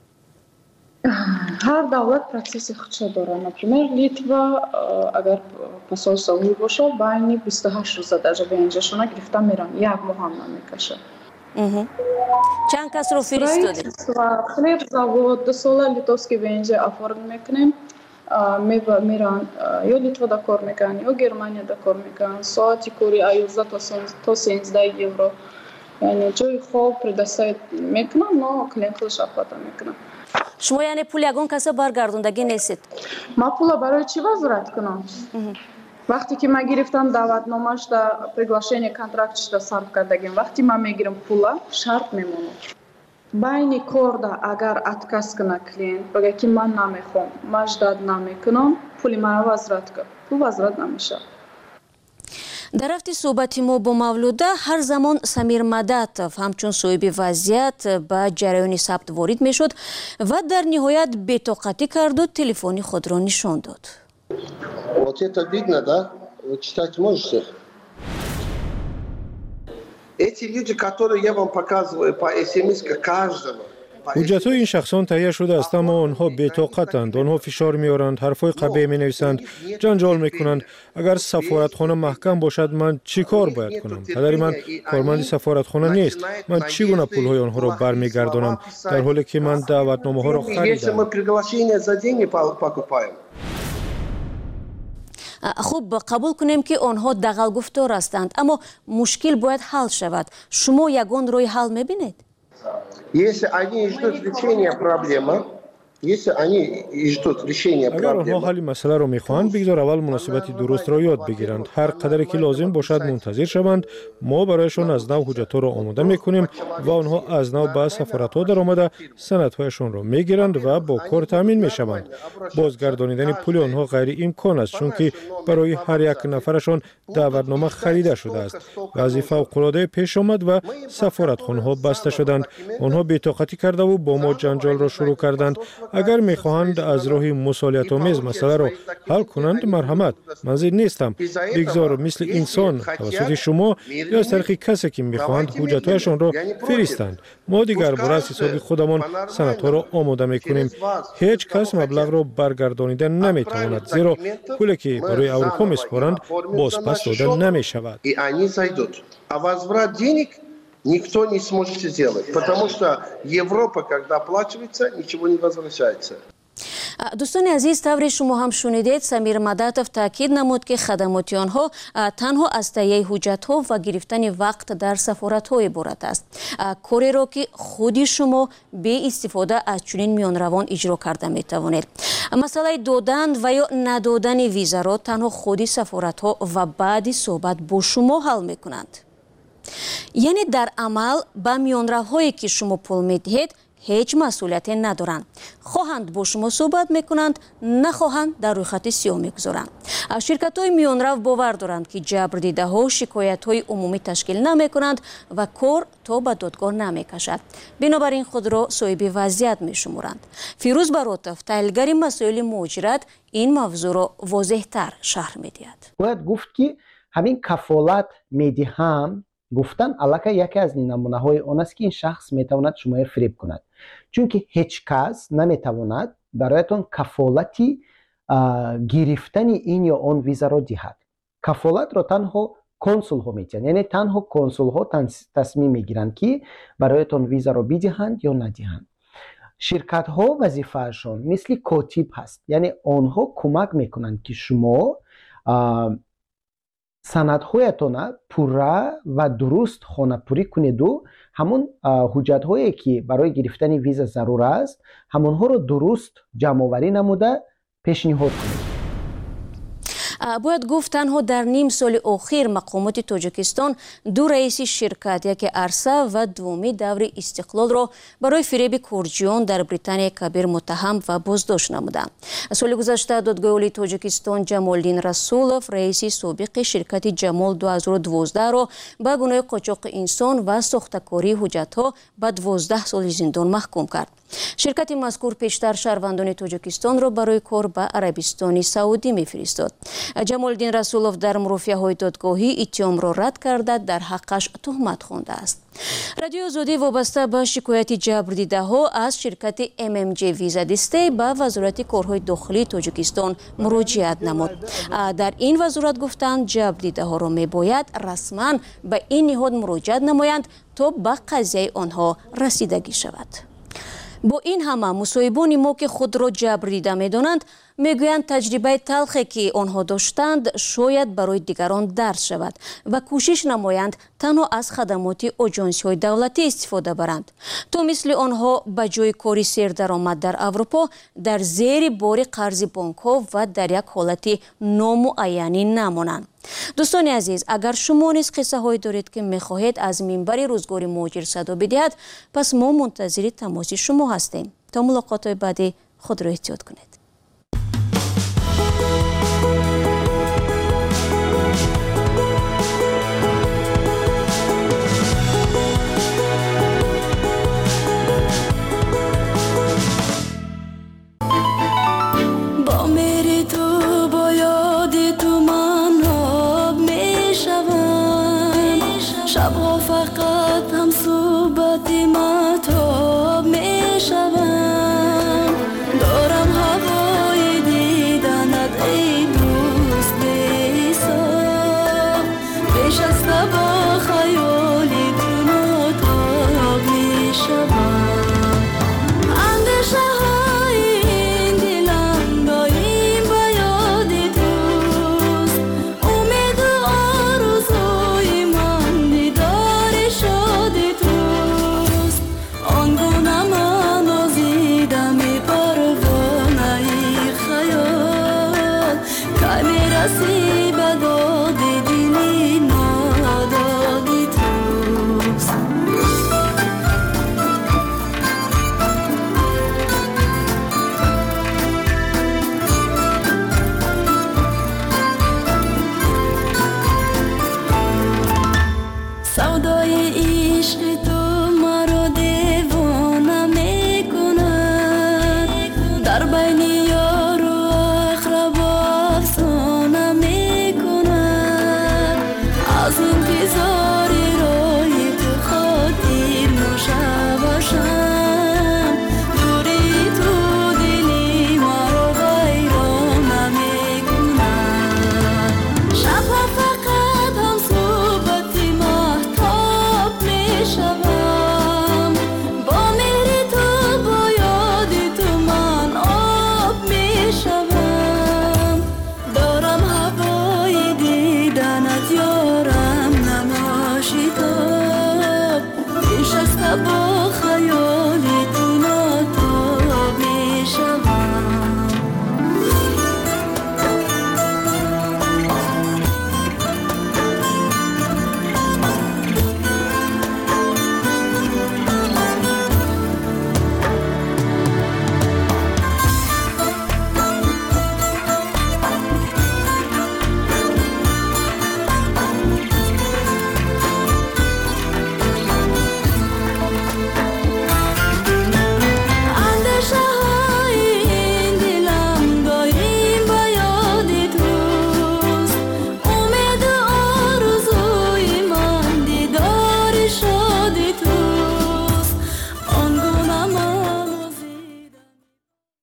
هر دولت پروسس خودش داره. например لیتوا اگر پاساژ صحیح باشه بین بیست و هشت روز در به اینجاشون گرفته میرن یک ماه هم نمیکشه. چند کس رو فرستادید؟ خیلی زود دو سال لیتوسکی به اینجا افورد میکنیم میرن یا لیتوا دا کار میکنن یا گرمانیا دا کار میکنن ساعتی کوری ایوزده تا سیزده یورو یعنی جای خوب پردستای میکنن ما کلینکلش اپلاتا میکنن. شما یعنی پول یگان کسی برگردوندگی نیستید؟ ما پول برای چی وزارت کنم؟ وقتی که ما گرفتم دعوتنامه‌اش در приглашение контрактش در صرف کردگیم وقتی ما میگیرم پولا شرط میمونه. بین کار اگر اتکاس کنه کلینت بگه که من نمیخوام مجدد نمیکنم پولی ما وزارت کن پول وزارت نمیشه. در رفت صحبت ما با مولوده هر زمان سمیر مدتف همچون صاحب وضعیت به جریان ثبت وارد می شد و در نهایت بی‌طاقتی کرد و تلفنی خود را نشان داد. Вот это видно, да? Вы читать можете? Эти люди, которые я вам показываю по смс каждого. حجت‌های این شخصان تهیه شده است اما آنها بی‌طاقتند. آنها فشار می‌آورند، حرف‌های قبیح می‌نویسند، جنجال می‌کنند. اگر سفارتخانه محکم باشد من چی کار باید کنم؟ پدر من کارمند سفارتخانه نیست. من چگونه پول‌های آنها را برمیگردانم در حالی که من دعوتنامه‌ها را خریدم؟ خوب قبول کنیم که آنها دغل گفتار هستند اما مشکل باید حل شود. شما یگان روی حل می‌بینید؟ Если они ждут решения проблемы, если они ждут решения اگر آنها проблемы, حل مسئله را می‌خواهند بگذار اول مناسبت درست را یاد بگیرند. هر قدری که لازم باشد منتظر شوند. ما برایشان از نو حجت‌ها را آماده می‌کنیم و آنها از نو به سفارت‌ها در آمده سندهایشان را می‌گیرند و با کار تامین می‌شوند. بازگردانیدن پول آنها غیر امکان است چون که برای هر یک نفرشان دعوتنامه خریده شده است. وضعیت فوق‌العاده پیش آمد و سفارتخانه‌ها بسته شدند. آنها بی‌طاقتی کرده و با ما جنجال را شروع کردند. اگر می‌خواهند از راه مسئولیت‌آمیز مسئله را حل کنند مرحمت من زیر نیستم. بگذار مثل انسان توسط شما یا از طریق کسی که می‌خواهند حجت‌هایشان را فرستند. ما دیگر برای حساب خودمان سندها را آماده می‌کنیم. هیچ کس مبلغ را برگردانیدن نمی‌تواند زیرا پولی که برای اروپا می‌سپارند بازپس داده نمی‌شود. никто не сможет сделать, потому что Европа, когда оплачивается, ничего не возвращается. دوستان عزیز طوری شما هم شنیدید سمیر مدتف تاکید نمود که خدمات آنها تنها از تهیه حجت‌ها و گرفتن وقت در سفارت‌ها عبارت است. کاری را که خودی شما به استفاده از چنین میانروان اجرا کرده می‌توانید. مسئله دادن و یا ندادن ویزا را تنها خودی سفارت‌ها و بعد صحبت با شما حل می‌کنند. یعنی در عمل با میانروهایی که شما پول میدهید هیچ مسئولیتی ندارند. خواهند با شما صحبت میکنند نخواهند در روی خط سیاه میگذارند. شرکت های میانرو باور دارند که جبر دیده ها شکایت های عمومی تشکیل نمیکنند و کار تا به دادگاه نمیکشد. بنابراین خود را صاحب وضعیت میشمرند. فیروز براتف تحلیلگر مسائل مهاجرت این موضوع را واضح‌تر شرح میدهد. باید گفت که همین کفالت میدهم گفتن علاقه یکی از نمونه های آن است که این شخص میتواند شما را فریب کند چون که هیچ کس نمیتواند برایتان کفالتی گرفتن این یا آن ویزا را دهد. کفالت را تنها کنسول ها میتونن، یعنی تنها کنسول ها تصمیم میگیرند که برایتون ویزا رو بدهند یا ندهند. شرکت ها وظیفهشون مثل کاتب هست، یعنی آنها کمک میکنند که شما سندهایتون پوره و درست خانه‌پوری کنید و همون حجت هایی که برای گرفتن ویزا ضرور است همونها رو درست جمع آوری نموده پیشنهاد کنید. باید گفت تنها در نیم سال اخیر مقامات تاجیکستان دو رئیس شرکت، یک ارسا و دومی دور استقلال را برای فریب کرجیان در بریتانیا کبیر متهم و بازداشت نمودند. سال گذشته دادگاه عالی تاجیکستان جمالدین رسولوف رئیس سابق شرکت جمال دو هزار و دوازده را به گناه قاچاق انسان و ساختکاری حجت‌ها به دوازده سال زندان محکوم کرد. شرکت مذکور پیشتر شهروندان تاجیکستان را برای کار به عربستان سعودی میفرستاد. جمالدین رسولوف در مرافعه‌های دادگاهی اتهام را رد کرده در حقش تهمت خوانده است. رادیو آزادی وابسته به شکایت جبر دیده ها از شرکت ام ام جی ویزا دسته به وزارت کارهای داخلی تاجیکستان مراجعت نمود. در این وزارت گفتند جبر دیده ها را می باید رسما به این نهاد مراجعت نمایند تا به قضیه آنها رسیدگی شود. با این همه مصاحبان ما که خود را جبر دیده می دانند میگویند تجربه تلخی که آنها داشتند شاید برای دیگران درس شود و کوشش نمایند تنها از خدمات آژانسی های دولتی استفاده برند تا مثل آنها به جای کاری سردرآمد در اروپا در زیر بار قرض بانک ها و در یک حالت نامعینی نمانند. دوستان عزیز، اگر شما نیز قصه هایی دارید که میخواهید از منبر روزگار مهاجر صدا بدهید، پس ما منتظر تماس شما هستیم. تا ملاقات بعدی خود را احتیاط کنید.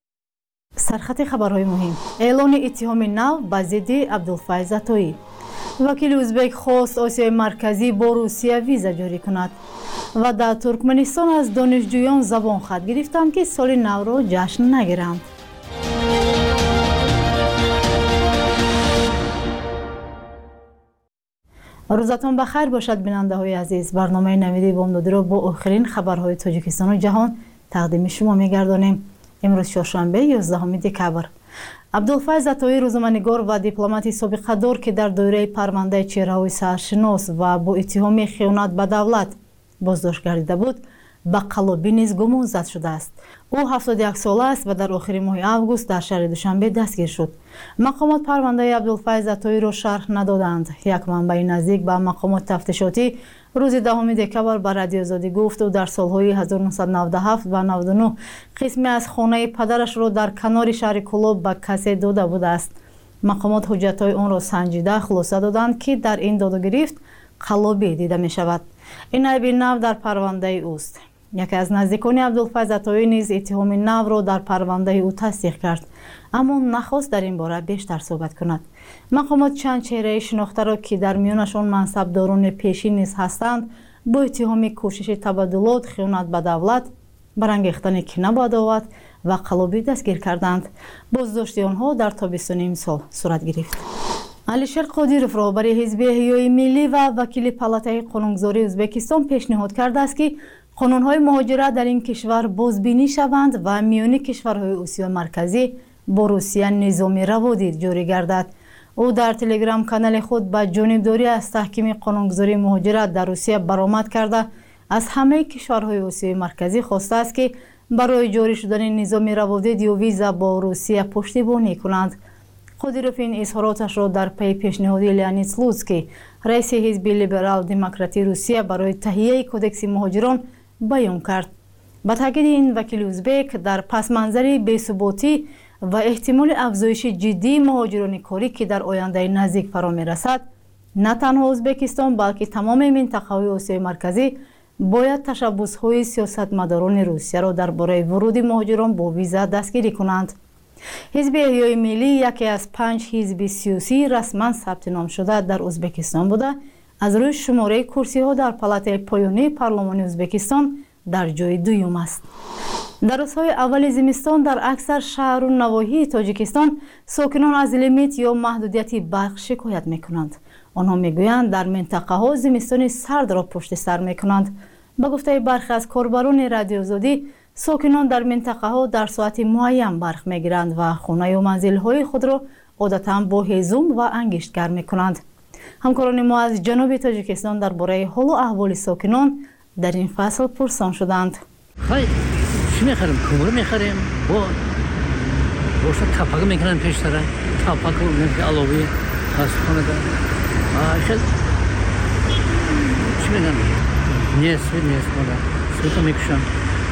سرخط خبرهای مهم. اعلان اتهام نو به ضد عبدالفیض عطایی. وکیل ازبک خواست آسیای مرکزی با روسیه ویزا جاری کند و در ترکمنستان از دانشجویان زبان خط گرفتند که سال نو را جشن نگیرند. روزتان بخیر باشد بیننده های عزیز. برنامه نویدی بامدادی را با آخرین خبرهای تاجیکستان و جهان تقدیم شما می‌گردانیم. امروز چهارشنبه یازدهم دکبر. عبدالفیض عطایی روزنامه‌نگار و دیپلمات سابق دار که در دایره پرونده چهره‌های سرشناس و با اتهام خیانت به دولت بازداشت گردیده بود به قلابی نیز گمان زد شده است. او هفتاد و یک ساله است و در آخر ماه اوگوست در شهر دوشنبه دستگیر شد. مقامات پرونده عبدالفیض عطایی را شرح ندادند. یک منبع نزدیک به مقامات تفتیشاتی روز دهم دکبر به رادیو آزادی گفت او در سالهای هزار و نهصد و نود و هفت و نود و نه قسمی از خانه پدرش را در کنار شهر کلوب به کسی داده بوده است. مقامات حجت‌های آن را سنجیده خلاصه دادند که در این داد و گرفت قلابی دیده می شود. این عیب نو در پرونده اوست. یکی از نزدیکان عبدالفیض عطایی نیز اتهام نو را در پرونده او تصدیق کرد، اما نخواست در این باره بیشتر صحبت کند. مقامات چند چهره شناخته را که در میانشان منصبداران پیشین نیز هستند با اتهام کوشش تبادلات، خیانت به دولت، برانگیختن کینه به عداوت و قلابی دستگیر کردند. بازداشت آنها در تابستان امسال صورت گرفت. علیشیر قادیرов راهبر حزب احیای ملی و وکیل پالاتای قانونگذاری ازبکستان پیشنهاد کرده است که قانون‌های مهاجرت در این کشور بازبینی شوند و میان کشورهای آسیای مرکزی با روسیه نظام روادید جاری گردد. او در تلگرام کانال خود به جانبداری از تحکیم قانونگذاری مهاجرت در روسیه برآمد کرده از همه کشورهای آسیای مرکزی خواسته است که برای جاری شدن نظام روادید یا ویزا با روسیه پشتیبانی کنند. قادیروف این اظهاراتش را در پی پیشنهاد لئونید سلوتسکی رئیس حزب لیبرال دموکراتی روسیه برای تهیه کدکس مهاجران بیان کرد. با تاکید این وکیل ازبک در پس منظر بی‌ثباتی و احتمال افزایش جدی مهاجران کاری که در آینده نزدیک فرا می‌رسد، نه تنها ازبکستان بلکه تمام منطقه‌های آسیای مرکزی باید تشبس‌های سیاستمداران روسیه را درباره ورود مهاجران با ویزا دستگیری کنند. حزب احیای ملی یکی از پنج حزب سیاسی رسما ثبت نام شده در ازبکستان بوده از روی شماره کرسی ها در پالاتای پایانی پارلمان ازبکستان در جای دوم است. در روزهای اول زمستان در اکثر شهر و نواحی تاجیکستان ساکنان از لیمیت یا محدودیت برق شکایت میکنند. آنها میگویند در منطقه ها زمستان سرد را پشت سر میکنند. به گفته برخی از کاربران رادیو آزادی، ساکنان در منطقه ها در ساعت معین برق میگیرند و خانه و منزل های خود را عادتا با هیزم و انگشت گرم میکنند. همکاران ما از جنوب تاجیکستان درباره حال و احوال ساکنان در این فصل پرسان شدند. خیلی چی میخریم؟ کومر میخریم، با باشد تپاک میکنن پیش سره، تپاک رو نفی علاوی هست کنه دارم. شد چی میگن؟ نیست نیست کنه، سوتا میکشن،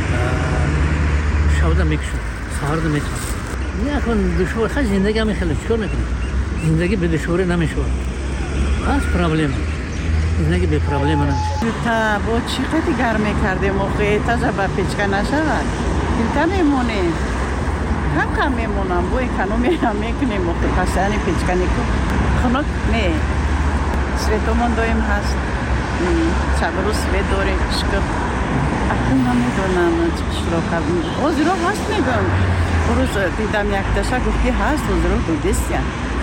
شوده میکشن، سهرده میکشن. نه کن دشوار، خیلی زندگی همی خیلی چکار میکنه؟ زندگی به دشواری نمیشه. هست پرابلم. زندگی به پرابلم نمیشه. تا با چی قدی گرمی کردیم موقع تازه با پیچکا نشود. اینتا میمونیم. کم کم میمونم. با اکانومی هم میکنیم موقع پسانی پیچکا نیکن. خنک نه. سویتمون دویم هست. چهارو سویت داریم. شکر. اکنون نمیدونم چرا کردیم. اوزیرو هست میگم. روز دیدم یک تشک گفتی هست اوزیرو دودیستیم.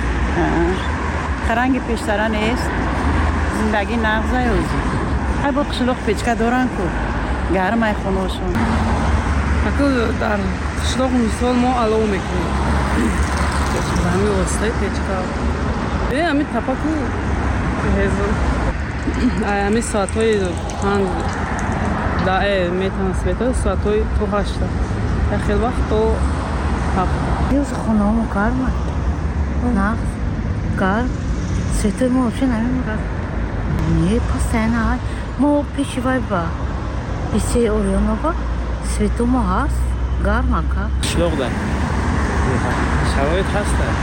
خرنگ پیشتره نیست. زندگی نغزه اوزی. های با قشلوق پیچکه دارن که گرمه خونوشون. اکو در قشلوق مثال ما علاو میکنیم. همین واسطه پیچکه. ای همین تپاکو هزم. همین ساعت های پنج دعه میتونم سویت های ساعت های تو هشته. خیلی وقت تو هفت. یوز خونه همو گرمه. نغز. گرم. سویتر ما چه نمیمونم. نه پس نه ما پیشی وای با بیسی اوریانو با سویتو ما هست گرم که شلوغ ده شرایط هست ده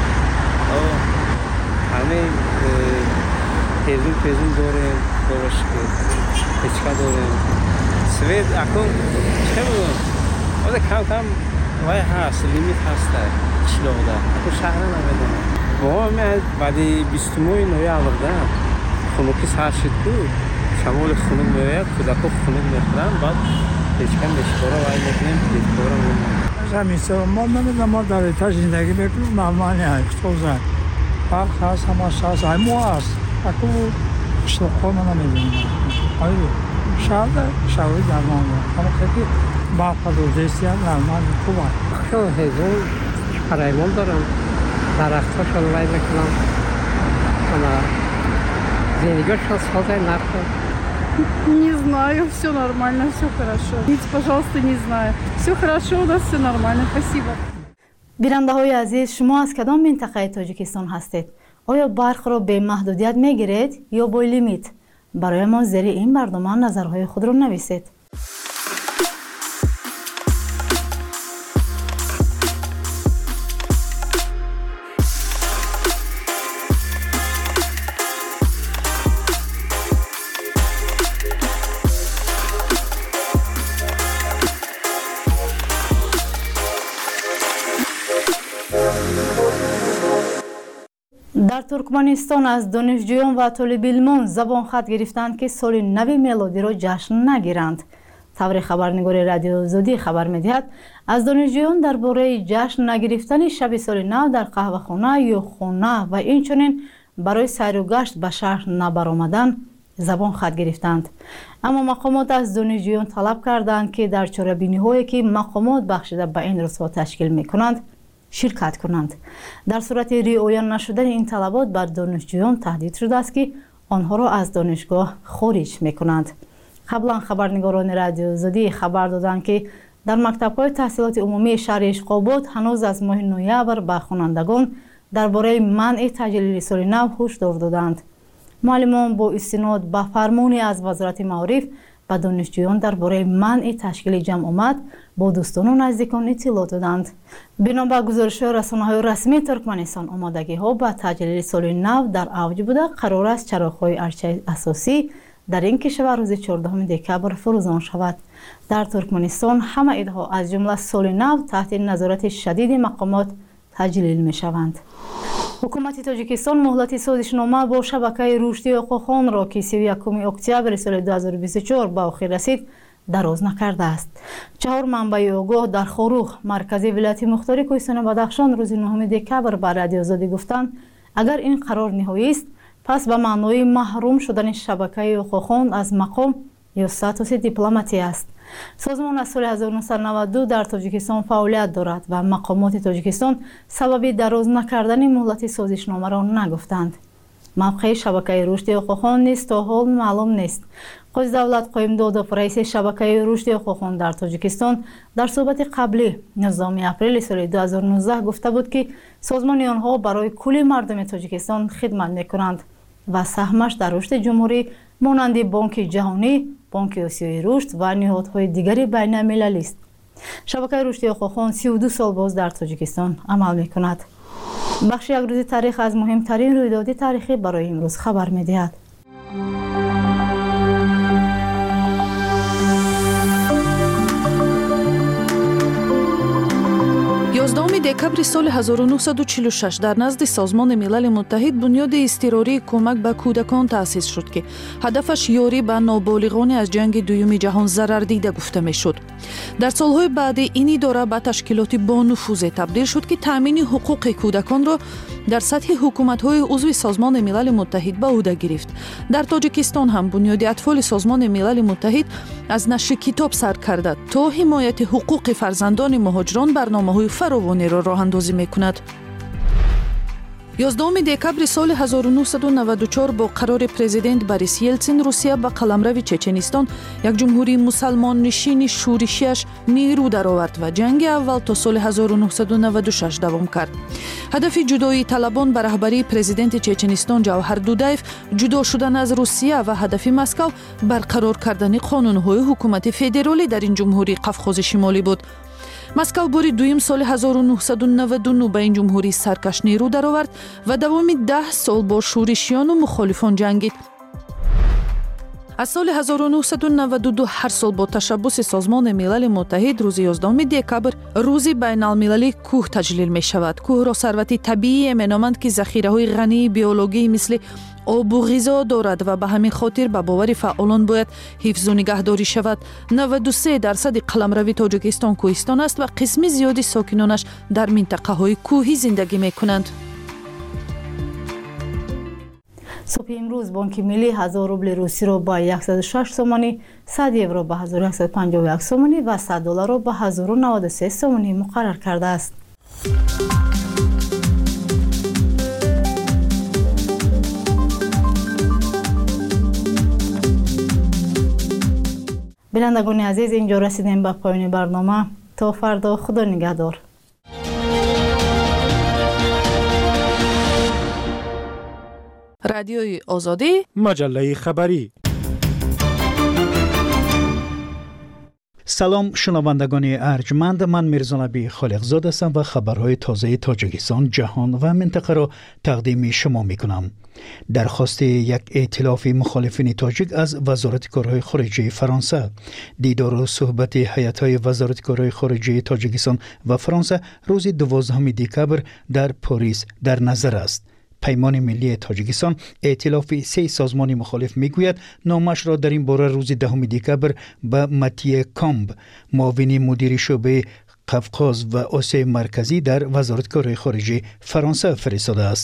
همه پیزون پیزون داریم دارش که پیچکا داریم سویت اکن چه بودم وقت کم کم وای هست لیمیت هست ده شلوغ ده اکن شهر نمیدونم ما بعد بیست نوامبر خنوکی سر شد بود شمال خنوک میاد کودک‌ها خنوک میخورن بعد پیچکن بشکارا وای میکنیم پیچکارا میمونیم زمین ما نمیدونم ما در ایتا زندگی میکنیم نمانی های خوزن هر خاص همه شاست های مو هست اکو شلقا من نمیدونم های شاید شاوی درمان اما که با پدودستی هم نرمان خوب هست خیلی هزون پرایمان دارم درخت ها شلوی میکنم زندگی шалтай нарко. Не знаю, все нормально, все хорошо. Видите, пожалуйста, не знаю. Все хорошо, у нас все нормально. Спасибо. بیننده‌های عزیز، شما از کدام منطقه تاجیکستان هستید؟ آیا برق را به محدودیت میگیرید یا با لیمیت؟ برای ما زیر این برنامه نظرهای خود را نویسید. در ترکمنستان از دانشجویان و طالب علمان زبان خط گرفتند که سال نو میلادی را جشن نگیرند. طور خبرنگار رادیو آزادی خبر می‌دهد از دانشجویان درباره جشن نگرفتن شب سال نو در قهوه‌خانه یا خانه و اینچنین برای سیر و گشت به شهر نبرآمدن زبان خط گرفتند. اما مقامات از دانشجویان طلب کردند که در چاره‌بینی‌هایی که مقامات بخشیده به این رسوا تشکیل می‌کنند شرکت کنند. در صورت رعایت نشدن این طلبات بر دانشجویان تهدید شده است که آنها را از دانشگاه خارج می‌کنند. قبلا خبرنگاران رادیو آزادی خبر دادند که در مکتب‌های تحصیلات عمومی شهر اشقاباد هنوز از ماه نوامبر به خوانندگان درباره منع تعجیل سال نو هشدار دادند. معلمان با استناد به فرمانی از وزارت معارف به دانشجویان درباره منع تشکیل جمع آمد با دوستان و نزدیکان اطلاع دادند. بنا به گزارش‌های رسانه‌های رسمی ترکمنستان، آمادگی‌ها به تعجیل سال نو در اوج بوده. قرار است چراغ‌های ارچه اساسی در این کشور روز چهاردهم دکبر فروزان شود. در ترکمنستان همه عیدها از جمله سال نو تحت نظارت شدید مقامات تعجیل می‌شوند. حکومت تاجیکستان مهلت سازشنامه با شبکه رشدی آقاخان را که سی و یکم اکتبر سال دو هزار و بیست و چهار به آخر رسید دراز نکرده است. چهار منبع آگاه در خاروخ مرکزی ولایت مختار کوهستان بدخشان روز نهم دکبر به رادیو آزادی گفتند اگر این قرار نهایی است پس به معنای محروم شدن شبکه آقاخان از مقام یا استاتوس دیپلماتی است. سازمان از سال هزار و نهصد و نود و دو در تاجیکستان فعالیت دارد و مقامات تاجیکستان سبب دراز نکردن مهلت سازشنامه را نگفتند. موقع شبکه رشد آقاخان نیز تا حال معلوم نیست. قاضی دولت قایم دادوف رئیس شبکه رشد آقاخان در تاجیکستان در صحبت قبلی نوزدهم اپریل سال دو هزار و نوزده گفته بود که سازمان آنها برای کل مردم تاجیکستان خدمت می‌کنند و سهمش در رشد جمهوری مانند بانک جهانی، بانک آسیای رشد و نهادهای دیگری بین المللی است. شبکه رشد آقاخان سی و دو سال باز در تاجیکستان عمل می‌کند. بخش یک روز تاریخ از مهمترین رویداد تاریخی برای امروز خبر می‌دهد. یازدهم دکبر سال هزار و نهصد و چهل و شش در نزد سازمان ملل متحد بنیاد اضطراری کمک به کودکان تأسیس شد که هدفش یاری به نابالغان از جنگ دوم جهان ضرر دیده گفته میشد. در سالهای بعد این اداره به تشکیلاتی با نفوذ تبدیل شد که تامین حقوق کودکان را در سطح حکومت‌های عضو سازمان ملل متحد به عهده گرفت. در تاجیکستان هم بنیاد اطفال سازمان ملل متحد از نشر کتاب سر کرده تا حمایت حقوق فرزندان مهاجران برنامه‌های فراوانی را راه اندازی می‌کند. یازدهم دکبر سال هزار و نهصد و نود و چهار با قرار پرزیدنت بوریس یلتسین روسیه به قلمرو چچنستان یک جمهوری مسلمان نشین شورشیش نیرو درآورد و جنگ اول تا سال هزار و نهصد و نود و شش دوام کرد. هدف جدایی طلبان به رهبری پرزیدنت چچنستان جوهر دودایف جدا شدن از روسیه و هدف مسکو برقرار کردن قانون‌های حکومت فدرالی در این جمهوری قفقاز شمالی بود. مسکو باری دویم سال هزار و نهصد و نود و نه به این جمهوری سرکش نیرو درآورد و دوام ده سال با شورشیان و مخالفان جنگید. аз соли ҳазору нуҳсаду наваду ду ҳар сол бо ташаббуси созмони милали муттаҳид рӯзи ёздаҳуми декабр рӯзи байналмилалии кӯҳ таҷлил мешавад. Кӯҳро сарвати табиие меноманд, ки захираҳои ғании биологӣ мисли обу ғизо дорад ва ба ҳамин хотир ба бовари фаъолон бояд ҳифзу нигаҳдорӣ шавад. наваду се дарсади қаламрави Тоҷикистон кӯҳистон аст ва қисми зиёди сокинонаш дар минтақаҳои кӯҳӣ зиндагӣ мекунанд. صبح امروز بانک ملی هزار روبل روسی رو با صد و شش سومانی، صد یورو با هزار و صد و پنجاه و یک سومانی و صد دلار رو با هزار و نود و سه سومانی مقرر کرده است. بینندگان عزیز، اینجا رسیدیم به پایان برنامه. تا فردا، خدا نگهدار. رادیوی آزادی، مجله خبری. سلام شنوندگان ارجمند، من میرزانبی خالقزاده هستم و خبرهای تازه تاجیکستان، جهان و منطقه را تقدیم شما می کنم. درخواست یک ائتلاف مخالفین تاجیک از وزارت کارهای خارجه فرانسه. دیدار و صحبت هیئت‌های وزارت کارهای خارجه تاجیکستان و فرانسه روز دوازدهم دکبر در پاریس در نظر است. پیمان ملی تاجیکستان ائتلاف سه سازمان مخالف میگوید نامش را در این باره روز دهم دکبر به متیه کامب، معاون مدیر شعبه قفقاز و آسیای مرکزی در وزارت کارهای خارجه فرانسه فرستاده است.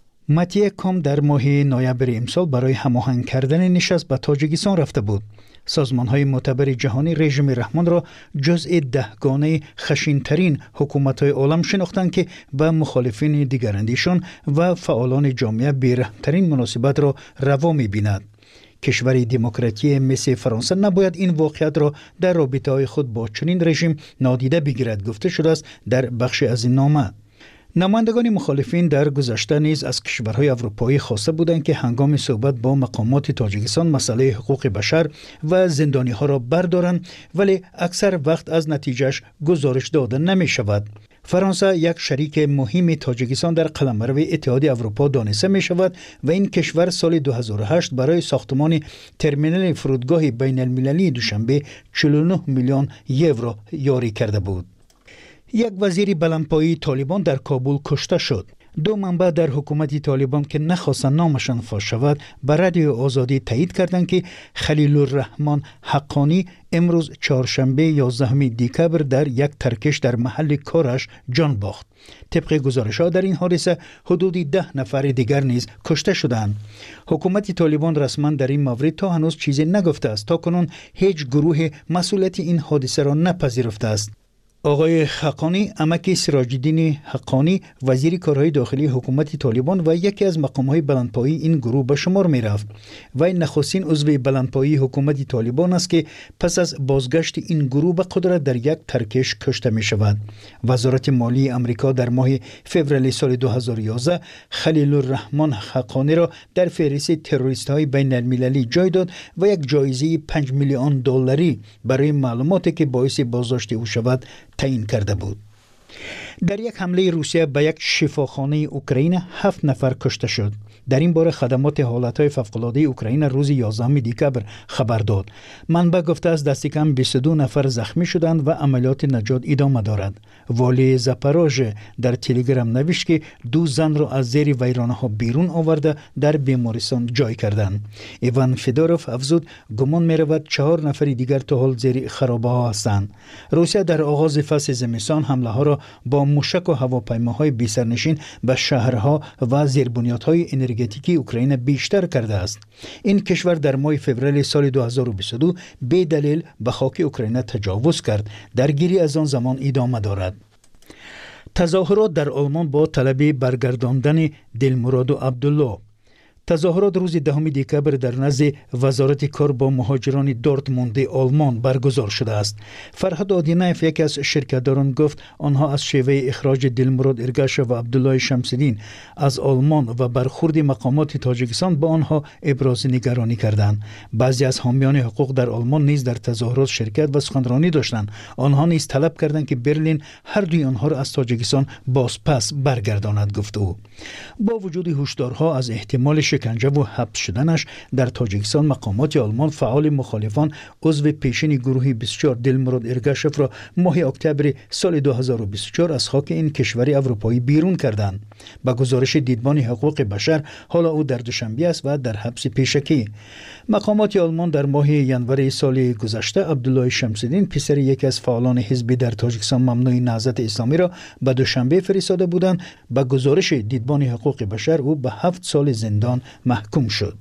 متیه کامب در ماه نوامبر امسال برای هماهنگ کردن نشست به تاجیکستان رفته بود. سازمان‌های معتبر جهانی رژیم رحمان را جزء دهگانه خشن‌ترین حکومت‌های عالم شناختند که به مخالفین دیگراندیشان و فعالان جامعه بی‌رحم‌ترین مناسبت را روا می‌بیند. کشور دموکراتی مثل فرانسه نباید این واقعیت را در رابطه‌های خود با چنین رژیم نادیده بگیرد، گفته شده است در بخش از این نامه. نمایندگان مخالفین در گذشته نیز از کشورهای اروپایی خواسته بودند که هنگام صحبت با مقامات تاجیکستان مسئله حقوق بشر و زندانی ها را بردارند، ولی اکثر وقت از نتیجهش گزارش داده نمی شود. فرانسه یک شریک مهم تاجیکستان در قلمرو اتحادیه اروپا دانسته می شود و این کشور سال دو هزار و هشت برای ساختمان ترمینال فرودگاه بین المللی دوشنبه چهل و نه میلیون یورو یاری کرده بود. یک وزیر بلندپایه‌ای طالبان در کابل کشته شد. دو منبع در حکومت طالبان که نخواستند نامشان فاش شود به رادیو آزادی تایید کردند که خلیل الرحمن حقانی امروز چهارشنبه یازدهم دکبر در یک ترکش در محل کارش جان باخت. طبق گزارش‌ها در این حادثه حدودی ده نفر دیگر نیز کشته شدند. حکومت طالبان رسما در این مورد تا هنوز چیزی نگفته است. تاکنون هیچ گروه مسئولیت این حادثه را نپذیرفته است. آقای حقانی، عمک سراج الدین حقانی، وزیر کارهای داخلی حکومت طالبان و یکی از مقامهای بلندپایه‌ای این گروه به شمار می رفت. و نخستین عضو بلندپایه‌ای حکومت طالبان است که پس از بازگشت این گروه به قدرت در یک ترکش کشته می شود. وزارت مالی آمریکا در ماه فوریه سال دو هزار و یازده خلیل الرحمن حقانی را در فهرست تروریست‌های بین المللی جای داد و یک جایزه پنج میلیون دلاری برای معلوماتی که باعث بازداشت او شود تعیین کرده بود. در یک حمله روسیه به یک شفاخانه اوکراین هفت نفر کشته شد. در این باره خدمات حالتهای فوق‌العاده اوکراین روز یازدهم دکبر خبر داد. منبع گفته است دست کم بیست و دو نفر زخمی شدند و عملیات نجات ادامه دارد. والی زاپاروژ در تلگرام نوشت که دو زن را از زیر ویرانه‌ها بیرون آورده در بیمارستان جای کردند. ایوان فدوروف افزود گمان می‌رود چهار نفر دیگر تا حال زیر خرابه‌ها هستند. روسیه در آغاز فصل زمستان حمله‌ها را با موشک و هواپیماهای بی‌سرنشین به شهرها و زیربنیادهای انرژتیکی اوکراین بیشتر کرده است. این کشور در ماه فوریه سال دو هزار و بیست و دو به دلیل به خاک اوکراین تجاوز کرد. درگیری از آن زمان ادامه دارد. تظاهرات در آلمان با طلب برگرداندن دلمراد عبدالله. تظاهرات روز دهم دکبر در نزد وزارت کار با مهاجران دورتموند آلمان برگزار شده است. فرهاد آدینایف یکی از شرکتداران گفت آنها از شیوه اخراج دلمراد ارگاش و عبدالله شمس‌الدین از آلمان و برخورد مقامات تاجیکستان با آنها ابراز نگرانی کردند. بعضی از حامیان حقوق در آلمان نیز در تظاهرات شرکت و سخنرانی داشتند. آنها نیز طلب کردند که برلین هر دوی آنها را از تاجیکستان بازپس برگرداند، گفت او. با وجود هشدارها از احتمال شکنجه و حبس شدنش در تاجیکستان مقامات آلمان فعال مخالفان عضو پیشین گروه بیست و چهار دلمراد ارگاشف را ماه اکتبر سال دو هزار و بیست و چهار از خاک این کشور اروپایی بیرون کردند. با گزارش دیدبان حقوق بشر حالا او در دوشنبه است و در حبس پیشکی. مقامات آلمان در ماه ینور سال گذشته عبدالله شمس‌الدین پسر یکی از فعالان حزبی در تاجیکستان ممنوع نهضت اسلامی را به دوشنبه فرستاده بودند. با گزارش دیدبان حقوق بشر او به هفت سال زندان محکوم شد.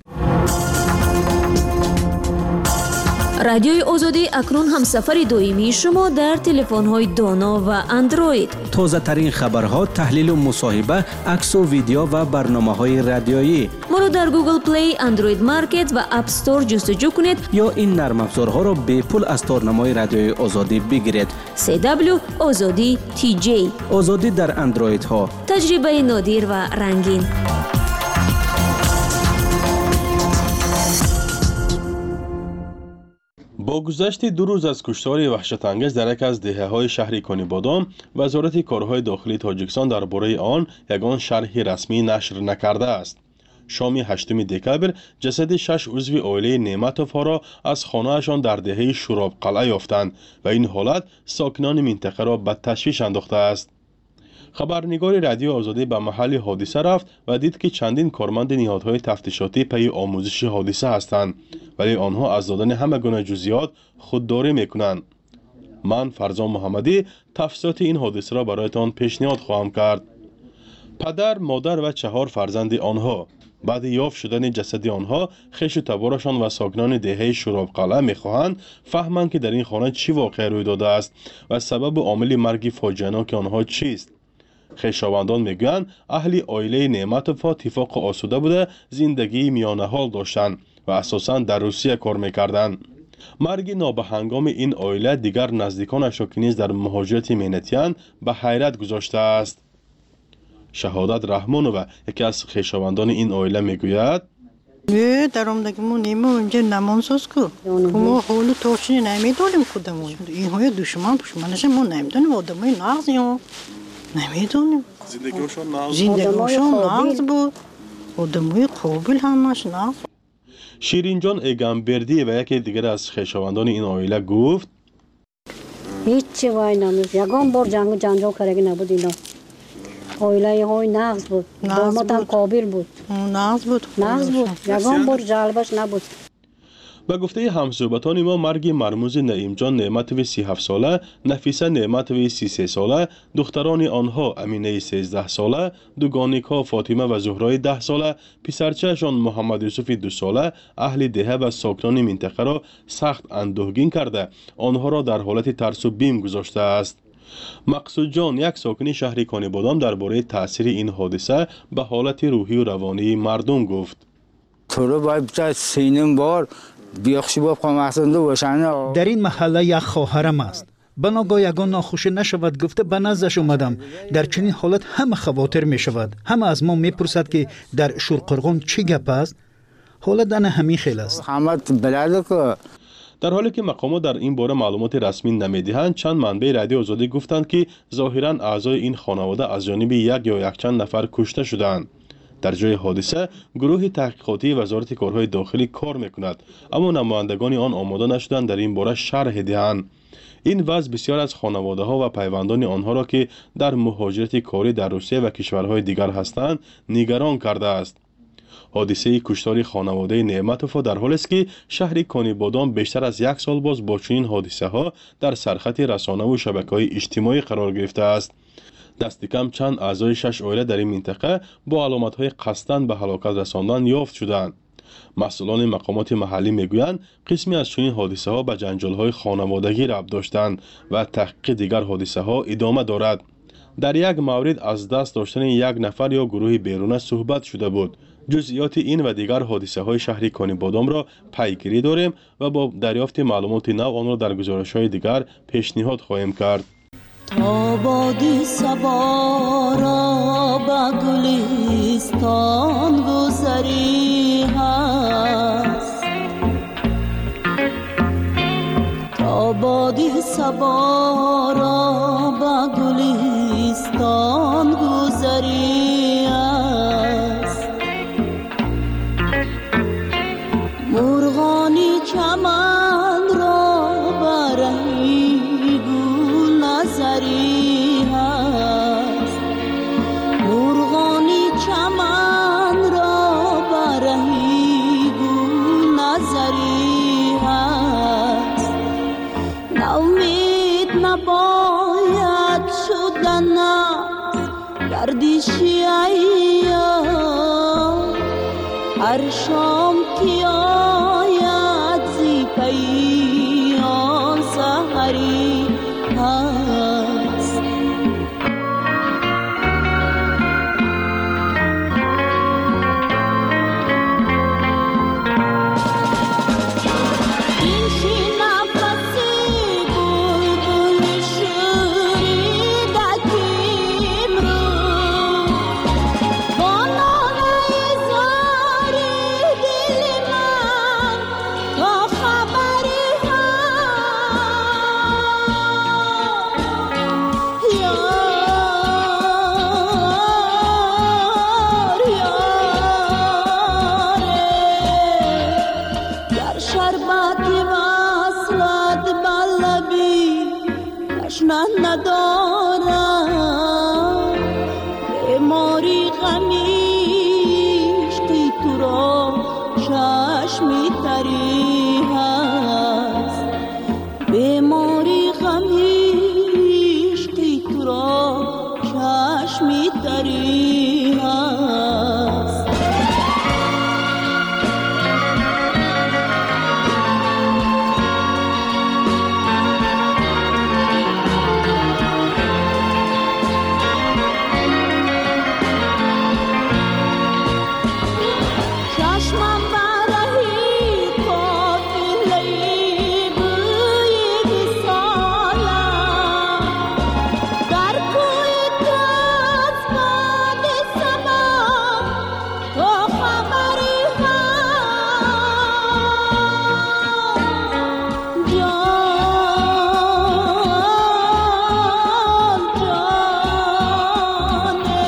رادیوی آزادی اکنون همسفر دائمی شما در تلفن‌های دانا و اندروید. تازه ترین خبرها، تحلیل و مصاحبه، عکس و ویدیو و برنامه‌های رادیویی. ما را در گوگل پلی، اندروید مارکت و اپ استور جستجو کنید یا این نرم افزارها را به پول از تارنمای رادیوی آزادی بگیرید. سی دبلیو آزادی تی جی. آزادی در اندروید ها. تجربه نادر و رنگین. با گذشت دو روز از کشتار وحشت‌انگیز در یک از دهه‌های شهر کانیبادام، وزارت کارهای داخلی تاجیکستان درباره آن یگان شرح رسمی نشر نکرده است. شام هشتم دکبر جسد شش عضو عائله نعمتوف را از خانه‌شان در دهه شوراب قلعه یافتند و این حالت ساکنان منطقه را به تشویش انداخته است. خبرنگار رادیو آزادی به محل حادثه رفت و دید که چندین کارمند نهادهای تفتیشاتی پی آموزش حادثه هستند، ولی آنها از دادن همه گونه جزئیات خودداری میکنند. من فرزان محمدی تفصیلات این حادثه را برایتان پیشنهاد خواهم کرد. پدر، مادر و چهار فرزند آنها بعد یافت شدن جسد آنها، خویش و تبارشان و ساکنان دهه شوراب قلعه میخواهند فهمند که در این خانه چی واقع روی داده است و سبب و عامل مرگ فاجعه‌ناک آنها چیست. خویشاوندان میگویند اهل عائله نعمتوف اتفاق آسوده بوده زندگی میانه حال داشتند و اساساً در روسیه کار میکردند. مرگ نابهنگام این عائله دیگر نزدیکانش را که نیز در مهاجرت مهنتیان به حیرت گذاشته است. شهادت رحمانووا یکی از خویشاوندان این عائله میگوید نه درآمدگیمون نیمه اونجا نمانساز کو ما حالو توشی نمیدونیم کدومون این های دشمن دشمنش ما نمیدونیم آدمای نغزیم نمیدونیم زندگیشون نغز زندگیشون نغز بود آدمای قابل همش نغز. شیرین جان ایگانبردی و یکی دیگر از خویشاوندان این عائله گفت هیچی وای نمیز یگان بار جنگ و جنجال کرده نبود اینا. عائله های نغز بود، داماد هم قابل بود. نغز بود نغز بود یگان بار جالبش نبود. به گفته همصحبتان ما مرگ مرموز نعیم جان نعمتوی سی و هفت ساله، نفیسه نعمتوی سی و سه ساله، دختران آنها امینه سیزده ساله، دوگانیکا فاطمه و زهرای ده ساله، پسرچهشان محمد یوسف دو ساله، اهل دهه و ساکنان منطقه را سخت اندوهگین کرده آنها را در حالت ترس و بیم گذاشته است. مقصود جان یک ساکن شهر کانیبادام درباره تاثیر این حادثه به حالت روحی و روانی مردم گفت تو رو باید سینم بار بیاخشی با قامحسنده باشن. در این محله یک خواهرم است. بناگاه یگان ناخوش نشود گفته به نزدش اومدم. در چنین حالت همه خواطر می شود. همه از ما می پرسد که در شورقرغان چی گپ است. حالت دن همین خیل است. همه بلده که در حالی که مقامات در این باره معلومات رسمی نمیدهند، چند منبع رادیو آزادی گفتند که ظاهراً اعضای این خانواده از جانب یک یا یک چند نفر کشته شدند. در جای حادثه گروه تحقیقاتی وزارت کارهای داخلی کار میکند، اما نمایندگان آن آماده نشدند در این باره شرح دهند. این وضع بسیار از خانواده ها و پیوندان آنها را که در مهاجرت کاری در روسیه و کشورهای دیگر هستند نگران کرده است. حادثه کشتار خانواده نعمتوف در حالی است که شهر کانیبادام بیشتر از یک سال باز با چنین حادثه ها در سرخط رسانه و شبکه‌های اجتماعی قرار گرفته است. دست کم چند اعضای شش عائله در این منطقه با علامت‌های قصداً به هلاکت رساندن یافت شدند. مسئولان مقامات محلی میگویند قسمی از چنین حادثه ها به جنجال‌های خانوادگی ربط داشتند و تحقیق دیگر حادثه ها ادامه دارد. در یک مورد از دست داشتن یک نفر یا گروه بیرونه صحبت شده بود. جزئیات این و دیگر حادثه های شهر کانیبادام را پیگیری داریم و با دریافت معلومات نو آن را در گزارش های دیگر پیشنهاد خواهیم کرد. آبادی صبا را به گلستان گذری هست، آبادی صبا را به گلستان گذری هست، گردشی ایام هر شام کی آید زی پی آن سحری هست. این شی نفسی بلبل شوریدکیم رو با ناله زاری دل من تا خبری هست. یار یاره گر شربتی وصلت بلبی تشنه ندارم بیماری غمیشتی تو را چشمی تری هست. بیماری غمیشتی تو را چشمی تری هست. چشمم برهی قافله‌ای بوی وصالم در کوی تو از باد سما تا خبری هست. جان جانه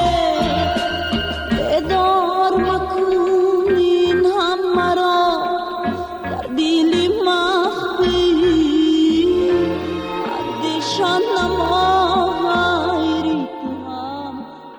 بدار مکن این هم مرا در دلی مخفی اندیشان نما غیری تو هم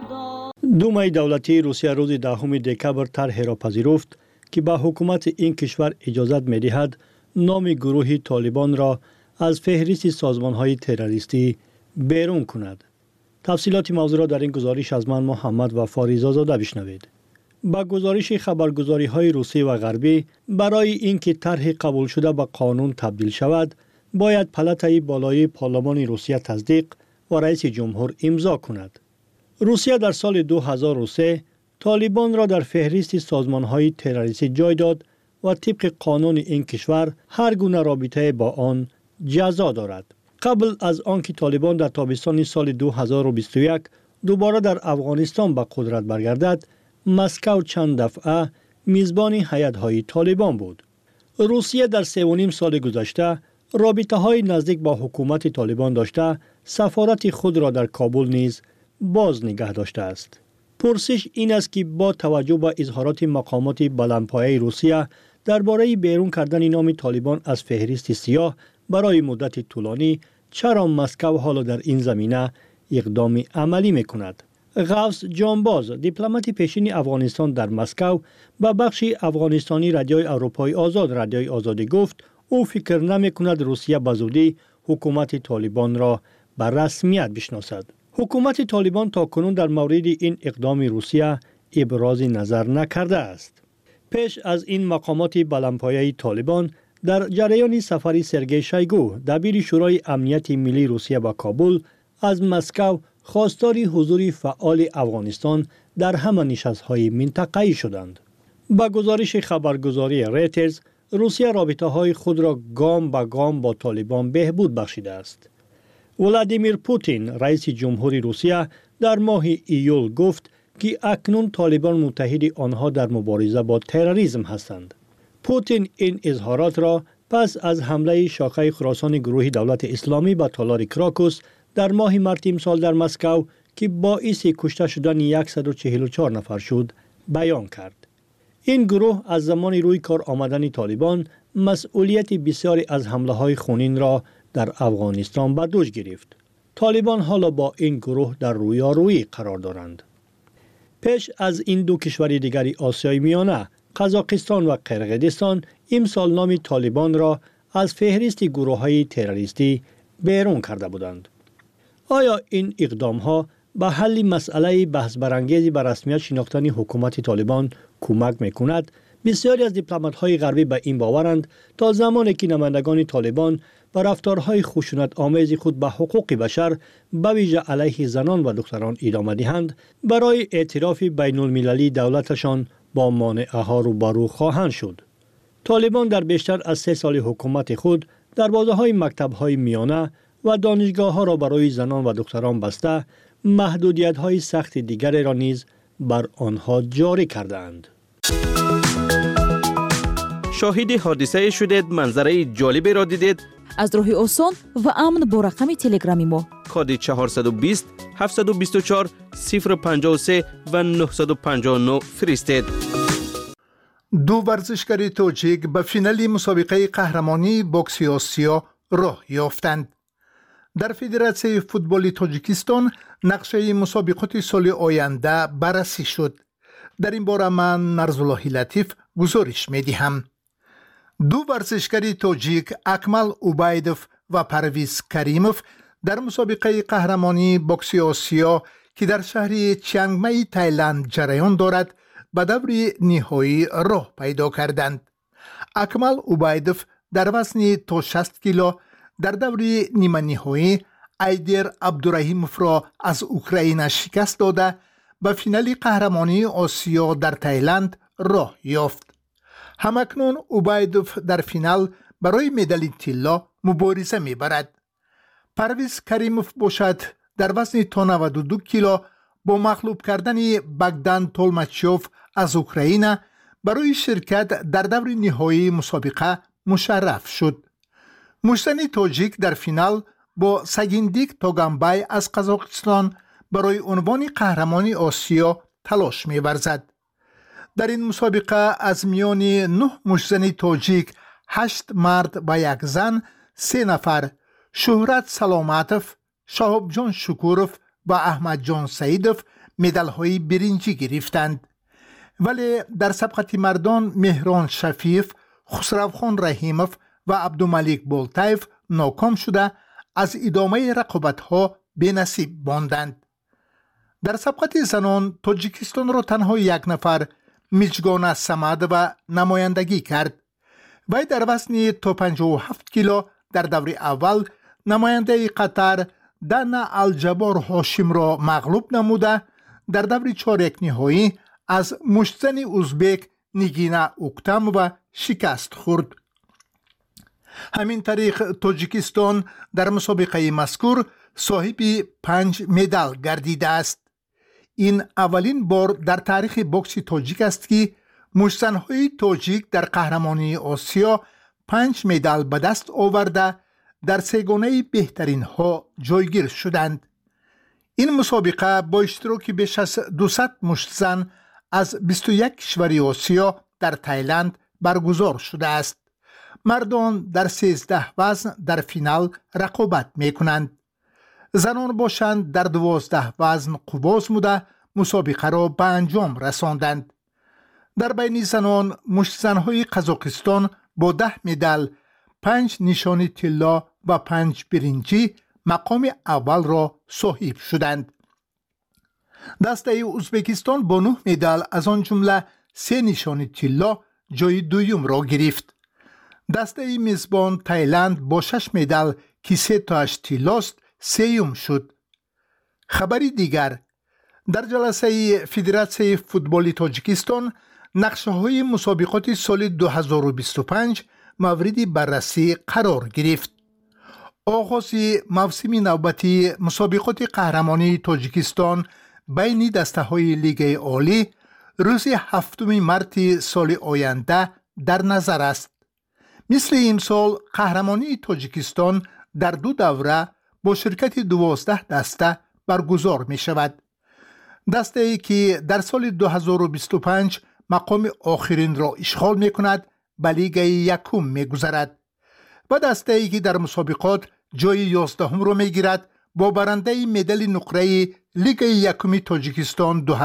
думаи давлатии русия рӯзи даҳуми декабр тарҳеро пазируфт ки ба ҳукумати ин кишвар иҷозат медиҳад номи гурӯҳи толибонро аз феҳристи созмонҳои террористӣ берун кунад. тафсилоти мавзӯъро дар ин гузориш аз ман муҳаммад Вафо Ризозода бишнавед. ба гузориши хабаргузориҳои русӣ ва ғарбӣ барои ин ки тарҳи қабулшуда ба қонун табдил шавад бояд палатаи болоии парлумони русия таздиқ ва раиси ҷумҳур имзо кунад. русия дар соли ду ҳазору се толибонро дар феҳристи созмонҳои террористӣ ҷой дод ва тибқи қонуни ин кишвар ҳар гуна робитае бо он ҷазо дорад. қабл аз он ки толибон дар тобистони соли ду ҳазору бисту як дубора дар афғонистон ба қудрат баргардад, Москав чанд дафъа мизбони ҳайатҳои толибон буд. русия дар севу ним соли гузашта робитаҳои наздик ба ҳукумати толибон дошта, сафорати худро дар Кобул низ боз нигаҳ доштааст. пурсиш ин аст ки бо таваҷҷӯҳ ба изҳороти мақомоти баландпояи русия дар бораи берун кардани номи толибон аз феҳристи сиёҳ барои муддати тӯлонӣ, чаро Москав ҳоло дар ин замина иқдоми амалӣ мекунад. ғафс ҷонбоз, дипломати пешини Афғонистон дар Москав ба бахши афғонистонӣ радиои Аврупои Озод радиои Озодӣ гуфт, ӯ фикр намекунад Русия ба зудӣ ҳукумати толибонро ба расмият бишносад. ҳукумати толибон токунун дар мавриди ин иқдоми Русия ибрози назар накардааст. пеш аз ин мақомоти баландпояи толибон дар ҷараёни сафари Сергей Шойгу, дабири шӯрои амнияти миллии Русия ба Кобул, аз Москав خواستاری حضور فعال افغانستان در همه نشست‌های منطقه‌ای شدند. با گزارش خبرگزاری ریترز، روسیه رابطه‌های خود را گام به گام با طالبان بهبود بخشیده است. ولادیمیر پوتین، رئیس جمهوری روسیه، در ماه ایول گفت که اکنون طالبان متحد آنها در مبارزه با تروریسم هستند. پوتین این اظهارات را پس از حمله شاخه خراسان گروه دولت اسلامی به تالار کراکوس در ماه مارت امسال در مسکو که باعث کشته شدن صد و چهل و چهار نفر شد بیان کرد. این گروه از زمان روی کار آمدن طالبان مسئولیت بسیاری از حمله های خونین را در افغانستان به دوش گرفت. طالبان حالا با این گروه در رویارویی قرار دارند. پیش از این دو کشور دیگری آسیای میانه، قزاقستان و قرقیزستان امسال نام طالبان را از فهرست گروه‌های تروریستی بیرون کرده بودند. آیا این اقدام ها به حل مسئله بحث برانگیز به رسمیت شناختن حکومت طالبان کمک میکند، بسیاری از دیپلمات‌های غربی به این باورند تا زمانی که نمایندگان طالبان با رفتارهای خشونت آمیز خود به حقوق بشر به ویژه علیه زنان و دختران ادامه دهند، برای اعتراف بین المللی دولتشان با مانعها روبرو خواهند شد. طالبان در بیشتر از سه سال حکومت خود دروازه‌های مکتب‌های میانه و دانشگاه‌ها را برای زنان و دختران بسته، محدودیت‌های سخت دیگر را نیز بر آنها جاری کردند. شاهد حادثه شدید، منظره جالبی را دیدید؟ از راه آسان و امن با رقم تلگرامی ما کد چهارصد و بیست هفتصد و بیست و چهار صفر پنجاه و سه و نهصد و پنجاه و نه فرستید. دو ورزشکار تاجیک به فینال مسابقه قهرمانی بوکس آسیا راه یافتند. در فدراسیون فوتبال تاجیکستان نقشه مسابقات سال آینده بررسی شد. در این باره من نرزالله لطیف گزارش می‌دهم. دو ورزشکار تاجیک اکمل اوبایدوف و پرویز کریموف در مسابقه قهرمانی بوکس آسیا که در شهر چیانگ مای تایلند جریان دارد به دور نهایی راه پیدا کردند. اکمل اوبایدوف در وزن تا شصت کیلو در دور نیمه نهایی ایدر عبدالرحیموف را از اوکراین شکست داده به فینال قهرمانی آسیا در تایلند راه یافت. همکنون اوبایدوف در فینال برای مدال طلا مبارزه می‌برد. پرویز کریموف باشد در وزن تا نود و دو کیلو با مغلوب کردن بگدان تولماچیوف از اوکراین برای شرکت در دور نهایی مسابقه مشرف شد. مشتن تاجیک در فینال با سگیندیک توگانبای از قزاقستان برای عنوان قهرمانی آسیا تلاش می‌ورزد. در این مسابقه از میان نه مشتن تاجیک هشت مرد و یک زن سه نفر شهرت سلامتوف، شهاب جان شکوروف و احمد جان سعیدوف مدال های برنجی گرفتند. ولی در سبقت مردان مهران شفیف، خسرو خان رحیموف و عبدالملیک بولتایف ناکام شده از ادامه رقابت ها به نصیب ماندند. در سبقت زنان تاجیکستان را تنها یک نفر میجگان سمد و نمایندگی کرد. وی در وزن تا پنجاه و هفت کیلو در دور اول نماینده قطر دانا الجبار هاشم را مغلوب نموده در دور چهارک نهایی از مشتزن ازبک نیگینا اوکتم و شکست خورد. همین طریق تاجیکستان در مسابقه مذکور صاحب پنج مدال گردیده است. این اولین بار در تاریخ بوکس تاجیک است که مشتزن‌های تاجیک در قهرمانی آسیا پنج مدال به دست آورده در سگانه بهترین ها جایگیر شدند. این مسابقه با اشتراک بیش از دویست مشتزن از بیست و یک کشور آسیا در تایلند برگزار شده است. مردان در سیزده وزن در فینال رقابت می کنند. زنان باشند در دوازده وزن قواز موده مسابقه را به انجام رساندند. در بین زنان مشتزن‌های قزاقستان با ده مدال، پنج نشانی طلا و پنج برنجی مقام اول را صاحب شدند. دسته ازبکستان با نه مدال از آن جمله سه نشانی طلا جای دوم را گرفت. دسته میزبان تایلند با شش مدال که سه تاش طلاست سیوم شد. خبری دیگر، در جلسه فدراسیون فوتبال تاجیکستان نقشه های مسابقات سال دو هزار و بیست و پنج مورد بررسی قرار گرفت. آغاز موسم نوبتی مسابقات قهرمانی تاجیکستان بین دسته های لیگ عالی روز هفتم مارس سال آینده در نظر است. مثل امسال قهرمانی تاجیکستان در دو دوره با شرکت دوازده دسته برگزار می شود. دسته ای که در سال دو هزار و بیست و پنج مقام آخرین را اشغال می کند به لیگ یکم می گذرد و دسته ای که در مسابقات جای یازدهم را می گیرد با برنده مدال نقره لیگ یکم تاجیکستان دو